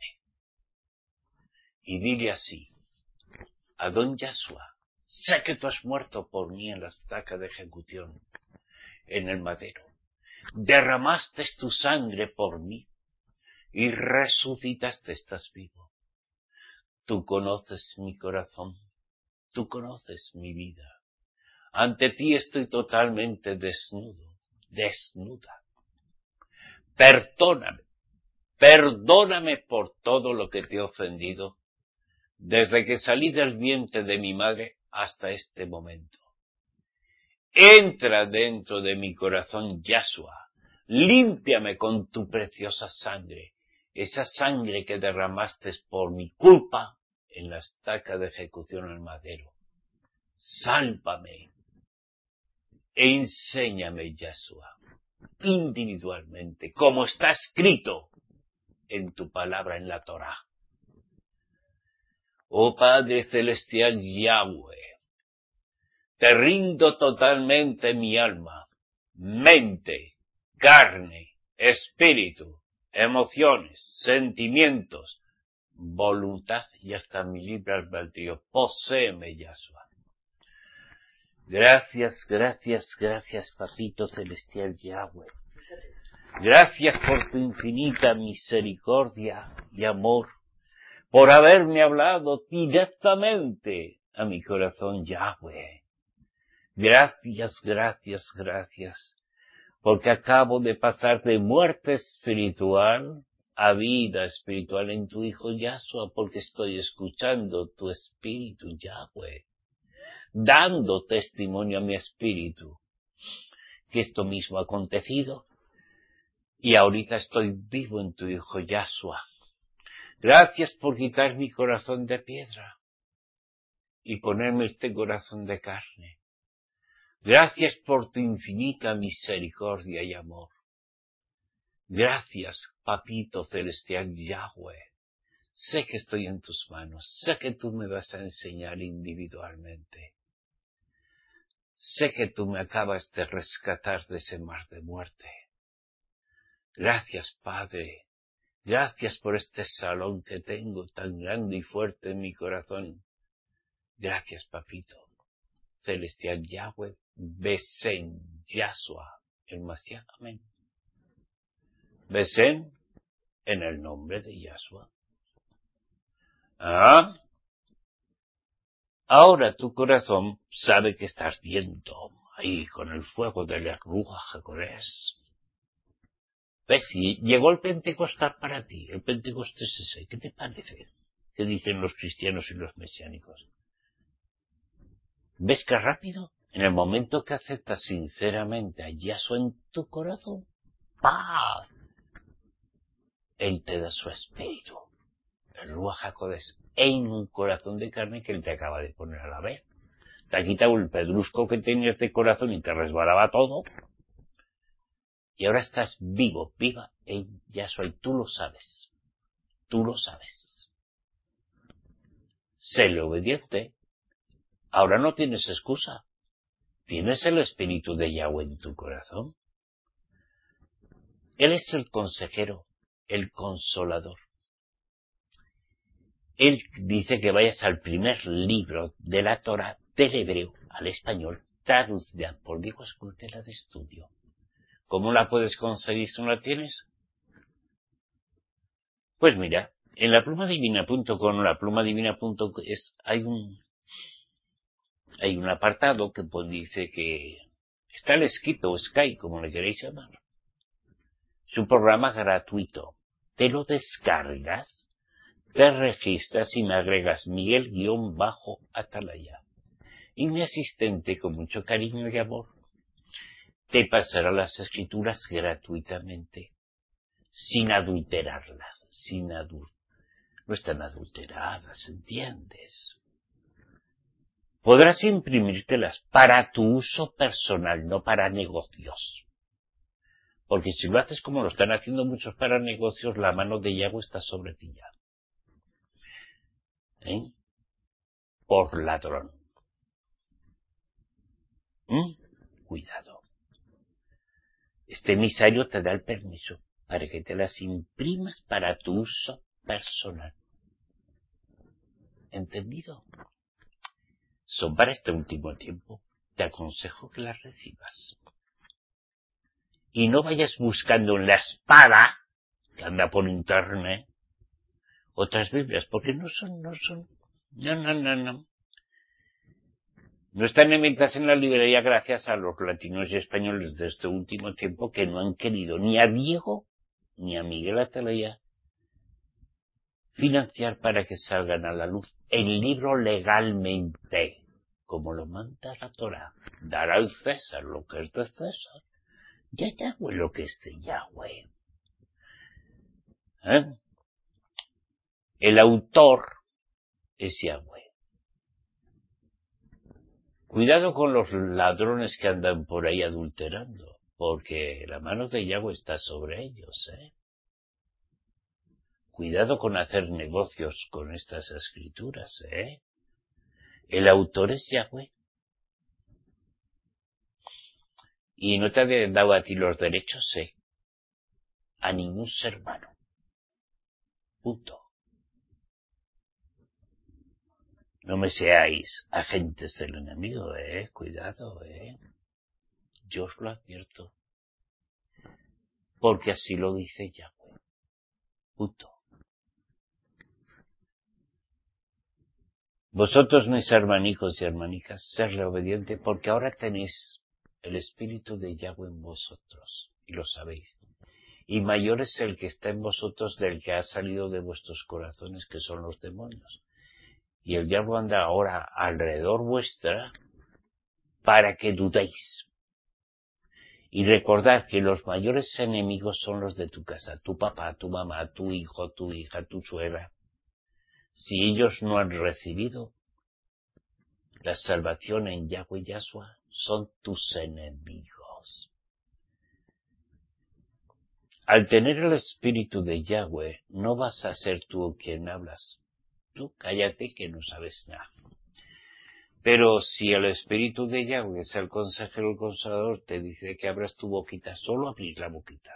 Y dile así, a don Yahshua, sé que tú has muerto por mí en la estaca de ejecución, en el madero. Derramaste tu sangre por mí y resucitaste, estás vivo. Tú conoces mi corazón, tú conoces mi vida. Ante ti estoy totalmente desnuda. Perdóname por todo lo que te he ofendido, desde que salí del vientre de mi madre hasta este momento. Entra dentro de mi corazón, Yahshua, límpiame con tu preciosa sangre, esa sangre que derramaste por mi culpa en la estaca de ejecución al madero. Sálvame e enséñame, Yahshua, individualmente, como está escrito en tu palabra en la Torá. Oh Padre Celestial Yahweh, te rindo totalmente mi alma, mente, carne, espíritu, emociones, sentimientos, voluntad y hasta mi libre albedrío. Poséeme, Yahshua. Gracias, Papito Celestial Yahweh. Gracias por tu infinita misericordia y amor, por haberme hablado directamente a mi corazón, Yahweh. Gracias, porque acabo de pasar de muerte espiritual a vida espiritual en tu Hijo Yahshua, porque estoy escuchando tu espíritu, Yahweh, dando testimonio a mi espíritu que esto mismo ha acontecido y ahorita estoy vivo en tu Hijo Yahshua. Gracias por quitar mi corazón de piedra y ponerme este corazón de carne. Gracias por tu infinita misericordia y amor. Gracias, Papito Celestial Yahweh. Sé que estoy en tus manos. Sé que tú me vas a enseñar individualmente. Sé que tú me acabas de rescatar de ese mar de muerte. Gracias, Padre. Gracias por este salón que tengo tan grande y fuerte en mi corazón. Gracias, Papito Celestial Yahweh. Besen Yahshua el Mashiach. Amén. Besen en el nombre de Yahshua. Ahora tu corazón sabe que está ardiendo ahí con el fuego de la Ruach HaKodesh. ¿Ves? Si llegó el Pentecostal para ti, el Pentecostés es ese, ¿qué te parece? ¿Qué dicen los cristianos y los mesiánicos? ¿Ves qué rápido? En el momento que aceptas sinceramente a Yahshua en tu corazón, ¡paz! Él te da su espíritu, el Ruach HaKodesh, en un corazón de carne que Él te acaba de poner a la vez. Te ha quitado el pedrusco que tenías de corazón y te resbalaba todo. Y ahora estás vivo, viva en Yahshua, y tú lo sabes. Tú lo sabes. Séle obediente. Ahora no tienes excusa. Tienes el Espíritu de Yahweh en tu corazón. Él es el consejero, el consolador. Él dice que vayas al primer libro de la Torah del hebreo al español, traducida por Diego Escudero de estudio. ¿Cómo la puedes conseguir si no la tienes? Pues mira, en laplumadivina.com, laplumadivina.es, hay un apartado que dice que está el Skip o Sky, como le queréis llamar. Es un programa gratuito. Te lo descargas, te registras y me agregas Miguel-Atalaya. Y mi asistente, con mucho cariño y amor, te pasará las escrituras gratuitamente, sin adulterarlas, no están adulteradas, ¿entiendes? Podrás imprimírtelas para tu uso personal, no para negocios. Porque si lo haces como lo están haciendo muchos para negocios, la mano de Yahweh está sobre ti ya. Por ladrón. Cuidado. Este emisario te da el permiso para que te las imprimas para tu uso personal. ¿Entendido? Son para este último tiempo. Te aconsejo que las recibas. Y no vayas buscando en la espada que anda por internet otras Biblias, porque no. No están inventadas en la librería gracias a los latinos y españoles de este último tiempo que no han querido ni a Diego ni a Miguel Atalaya financiar para que salgan a la luz el libro legalmente, como lo manda la Torah. Dar al César lo que es de César, y a Yahweh lo que es de Yahweh. El autor es Yahweh. Cuidado con los ladrones que andan por ahí adulterando, porque la mano de Yahweh está sobre ellos, Cuidado con hacer negocios con estas escrituras, El autor es Yahweh. Y no te ha dado a ti los derechos, a ningún ser humano. Punto. No me seáis agentes del enemigo, Cuidado, Yo os lo advierto. Porque así lo dice Yahweh. Punto. Vosotros, mis hermanicos y hermanicas, serle obediente, porque ahora tenéis el Espíritu de Yahweh en vosotros, y lo sabéis. Y mayor es el que está en vosotros del que ha salido de vuestros corazones, que son los demonios. Y el diablo anda ahora alrededor vuestra para que dudéis. Y recordad que los mayores enemigos son los de tu casa, tu papá, tu mamá, tu hijo, tu hija, tu suegra. Si ellos no han recibido la salvación en Yahweh y Yahshua, son tus enemigos. Al tener el Espíritu de Yahweh, no vas a ser tú quien hablas. Tú cállate que no sabes nada. Pero si el Espíritu de Yahweh es el consejero, el consolador, te dice que abras tu boquita, solo abrir la boquita.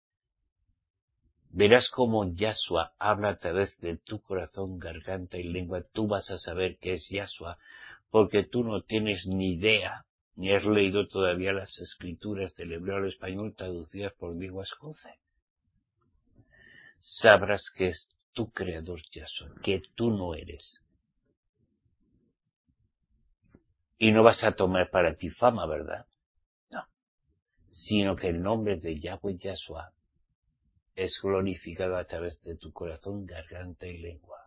Verás cómo Yahshua habla a través de tu corazón, garganta y lengua. Tú vas a saber que es Yahshua, porque tú no tienes ni idea, ni has leído todavía las escrituras del hebreo al español traducidas por Diego Escudero. Sabrás que es tu creador Yahshua, que tú no eres. Y no vas a tomar para ti fama, ¿verdad? No. Sino que el nombre de Yahweh Yahshua es glorificado a través de tu corazón, garganta y lengua.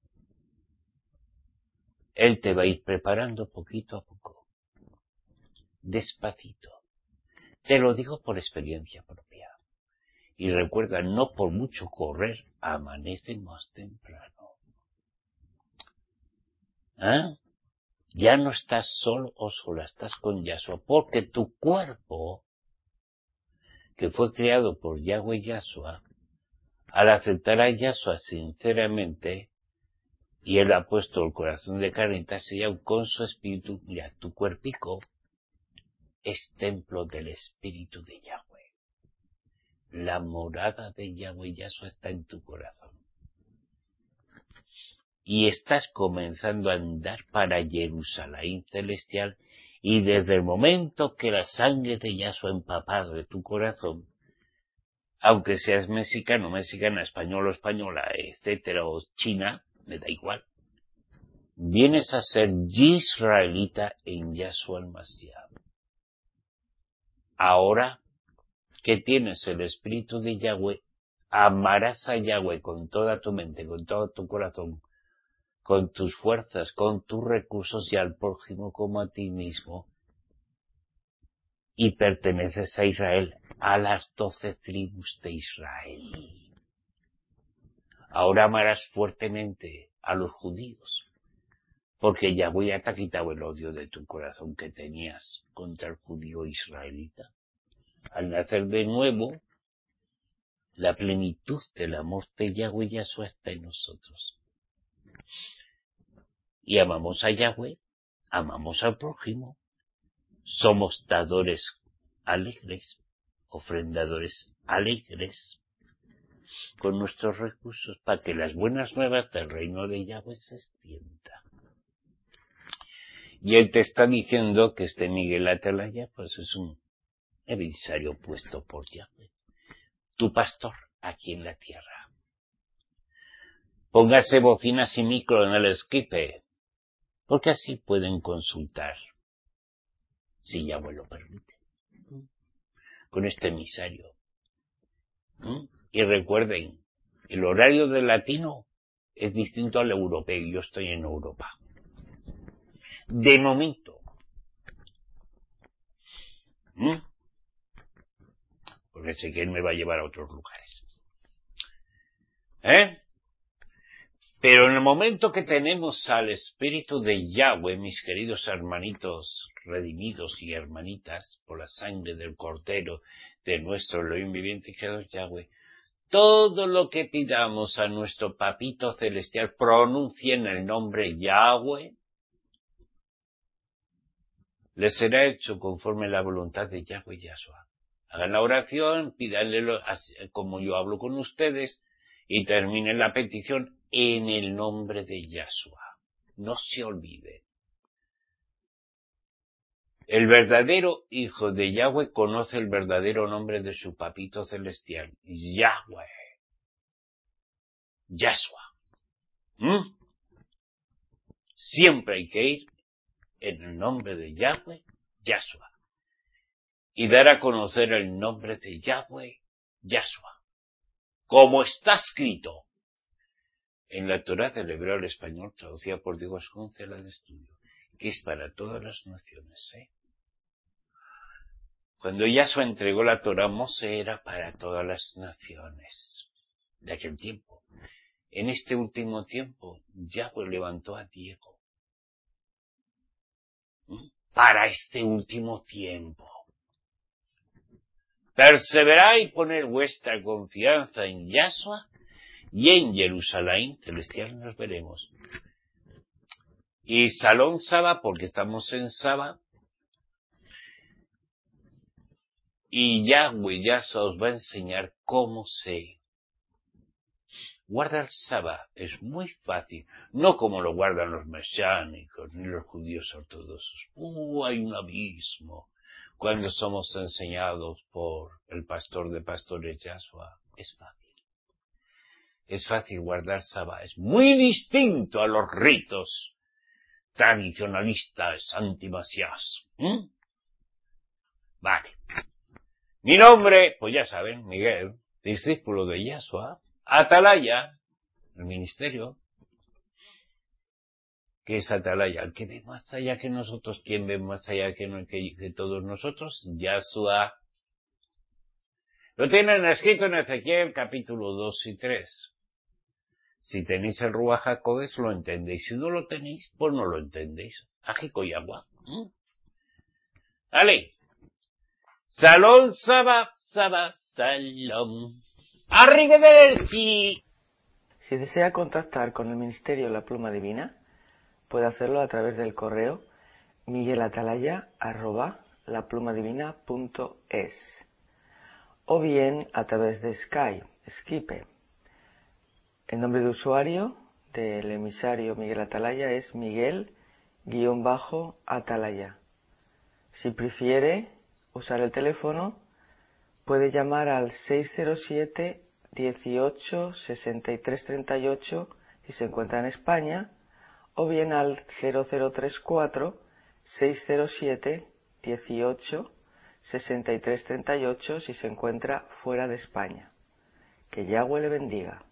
Él te va a ir preparando poquito a poco, despacito. Te lo digo por experiencia propia. Y recuerda, no por mucho correr, amanece más temprano. Ya no estás solo o sola, estás con Yahshua, porque tu cuerpo, que fue creado por Yahweh Yahshua, al aceptar a Yahshua sinceramente, y él ha puesto el corazón de carne, sellado con su espíritu, mira, tu cuerpico es templo del espíritu de Yahweh. La morada de Yahweh Yahshua está en tu corazón. Y estás comenzando a andar para Jerusalén celestial, y desde el momento que la sangre de Yahshua ha empapado de tu corazón, aunque seas mexicano, mexicana, español o española, etcétera, o china, me da igual, vienes a ser israelita en Yahshua el Mashiach. Ahora que tienes el espíritu de Yahweh, amarás a Yahweh con toda tu mente, con todo tu corazón, con tus fuerzas, con tus recursos y al prójimo como a ti mismo. Y perteneces a Israel, a las 12 tribus de Israel. Ahora amarás fuertemente a los judíos, porque Yahweh ya te ha quitado el odio de tu corazón que tenías contra el judío israelita. Al nacer de nuevo, la plenitud del amor de Yahweh Yahshua está en nosotros. Y amamos a Yahweh, amamos al prójimo, somos dadores alegres, ofrendadores alegres, con nuestros recursos, para que las buenas nuevas del reino de Yahweh se extienda. Y él te está diciendo que este Miguel Atalaya, pues es un emisario puesto por Yahweh, tu pastor aquí en la tierra. Póngase bocinas y micro en el esquipe, porque así pueden consultar, si Yahweh lo permite, con este emisario. Y recuerden, el horario del latino es distinto al europeo, yo estoy en Europa. De momento. Porque sé que él me va a llevar a otros lugares. Pero en el momento que tenemos al Espíritu de Yahweh, mis queridos hermanitos redimidos y hermanitas, por la sangre del Cordero de nuestro Elohim viviente y creador Yahweh, todo lo que pidamos a nuestro Papito Celestial, pronuncien el nombre Yahweh, les será hecho conforme a la voluntad de Yahweh Yahshua. Hagan la oración, pídanle como yo hablo con ustedes, y terminen la petición en el nombre de Yahshua. No se olviden. El verdadero hijo de Yahweh conoce el verdadero nombre de su Papito Celestial. Yahweh. Yahshua. Siempre hay que ir en el nombre de Yahweh, Yahshua. Y dar a conocer el nombre de Yahweh, Yahshua. Como está escrito en la Torá del hebreo al español, traducida por Diego Escóncela de Estudio, que es para todas las naciones, Cuando Yahshua entregó la Torá, Moshe era para todas las naciones de aquel tiempo. En este último tiempo, Yahweh levantó a Diego para este último tiempo. Perseverad y poner vuestra confianza en Yahshua, y en Jerusalén celestial nos veremos. Y Salón Saba, porque estamos en Saba, y Yahweh Yahshua os va a enseñar cómo se guarda el Saba. Es muy fácil, no como lo guardan los mesiánicos ni los judíos ortodoxos. Hay un abismo cuando somos enseñados por el pastor de pastores Yahshua. Es fácil. Es fácil guardar Saba. Es muy distinto a los ritos tradicionalistas antimasiás. Vale. Mi nombre, pues ya saben, Miguel, discípulo de Yahshua, Atalaya, el ministerio. ¿Qué es Atalaya? El que ve más allá que nosotros. ¿Quién ve más allá que todos nosotros? Yahshua. Lo tienen escrito en Ezequiel capítulo 2 y 3. Si tenéis el Ruach HaKodesh lo entendéis. Si no lo tenéis, pues no lo entendéis. Ajiko y agua. Vale. Salón Saba, Shabbat Shalom. Arrivederci.
Si desea contactar con el Ministerio La Pluma Divina, puede hacerlo a través del correo miguelatalaya@laplumadivina.es o bien a través de Skype. El nombre de usuario del emisario Miguel Atalaya es Miguel-Atalaya. Si prefiere usar el teléfono, puede llamar al 607 18 63 38 si se encuentra en España, o bien al 0034 607 18 63 38 si se encuentra fuera de España. Que Yahweh le bendiga.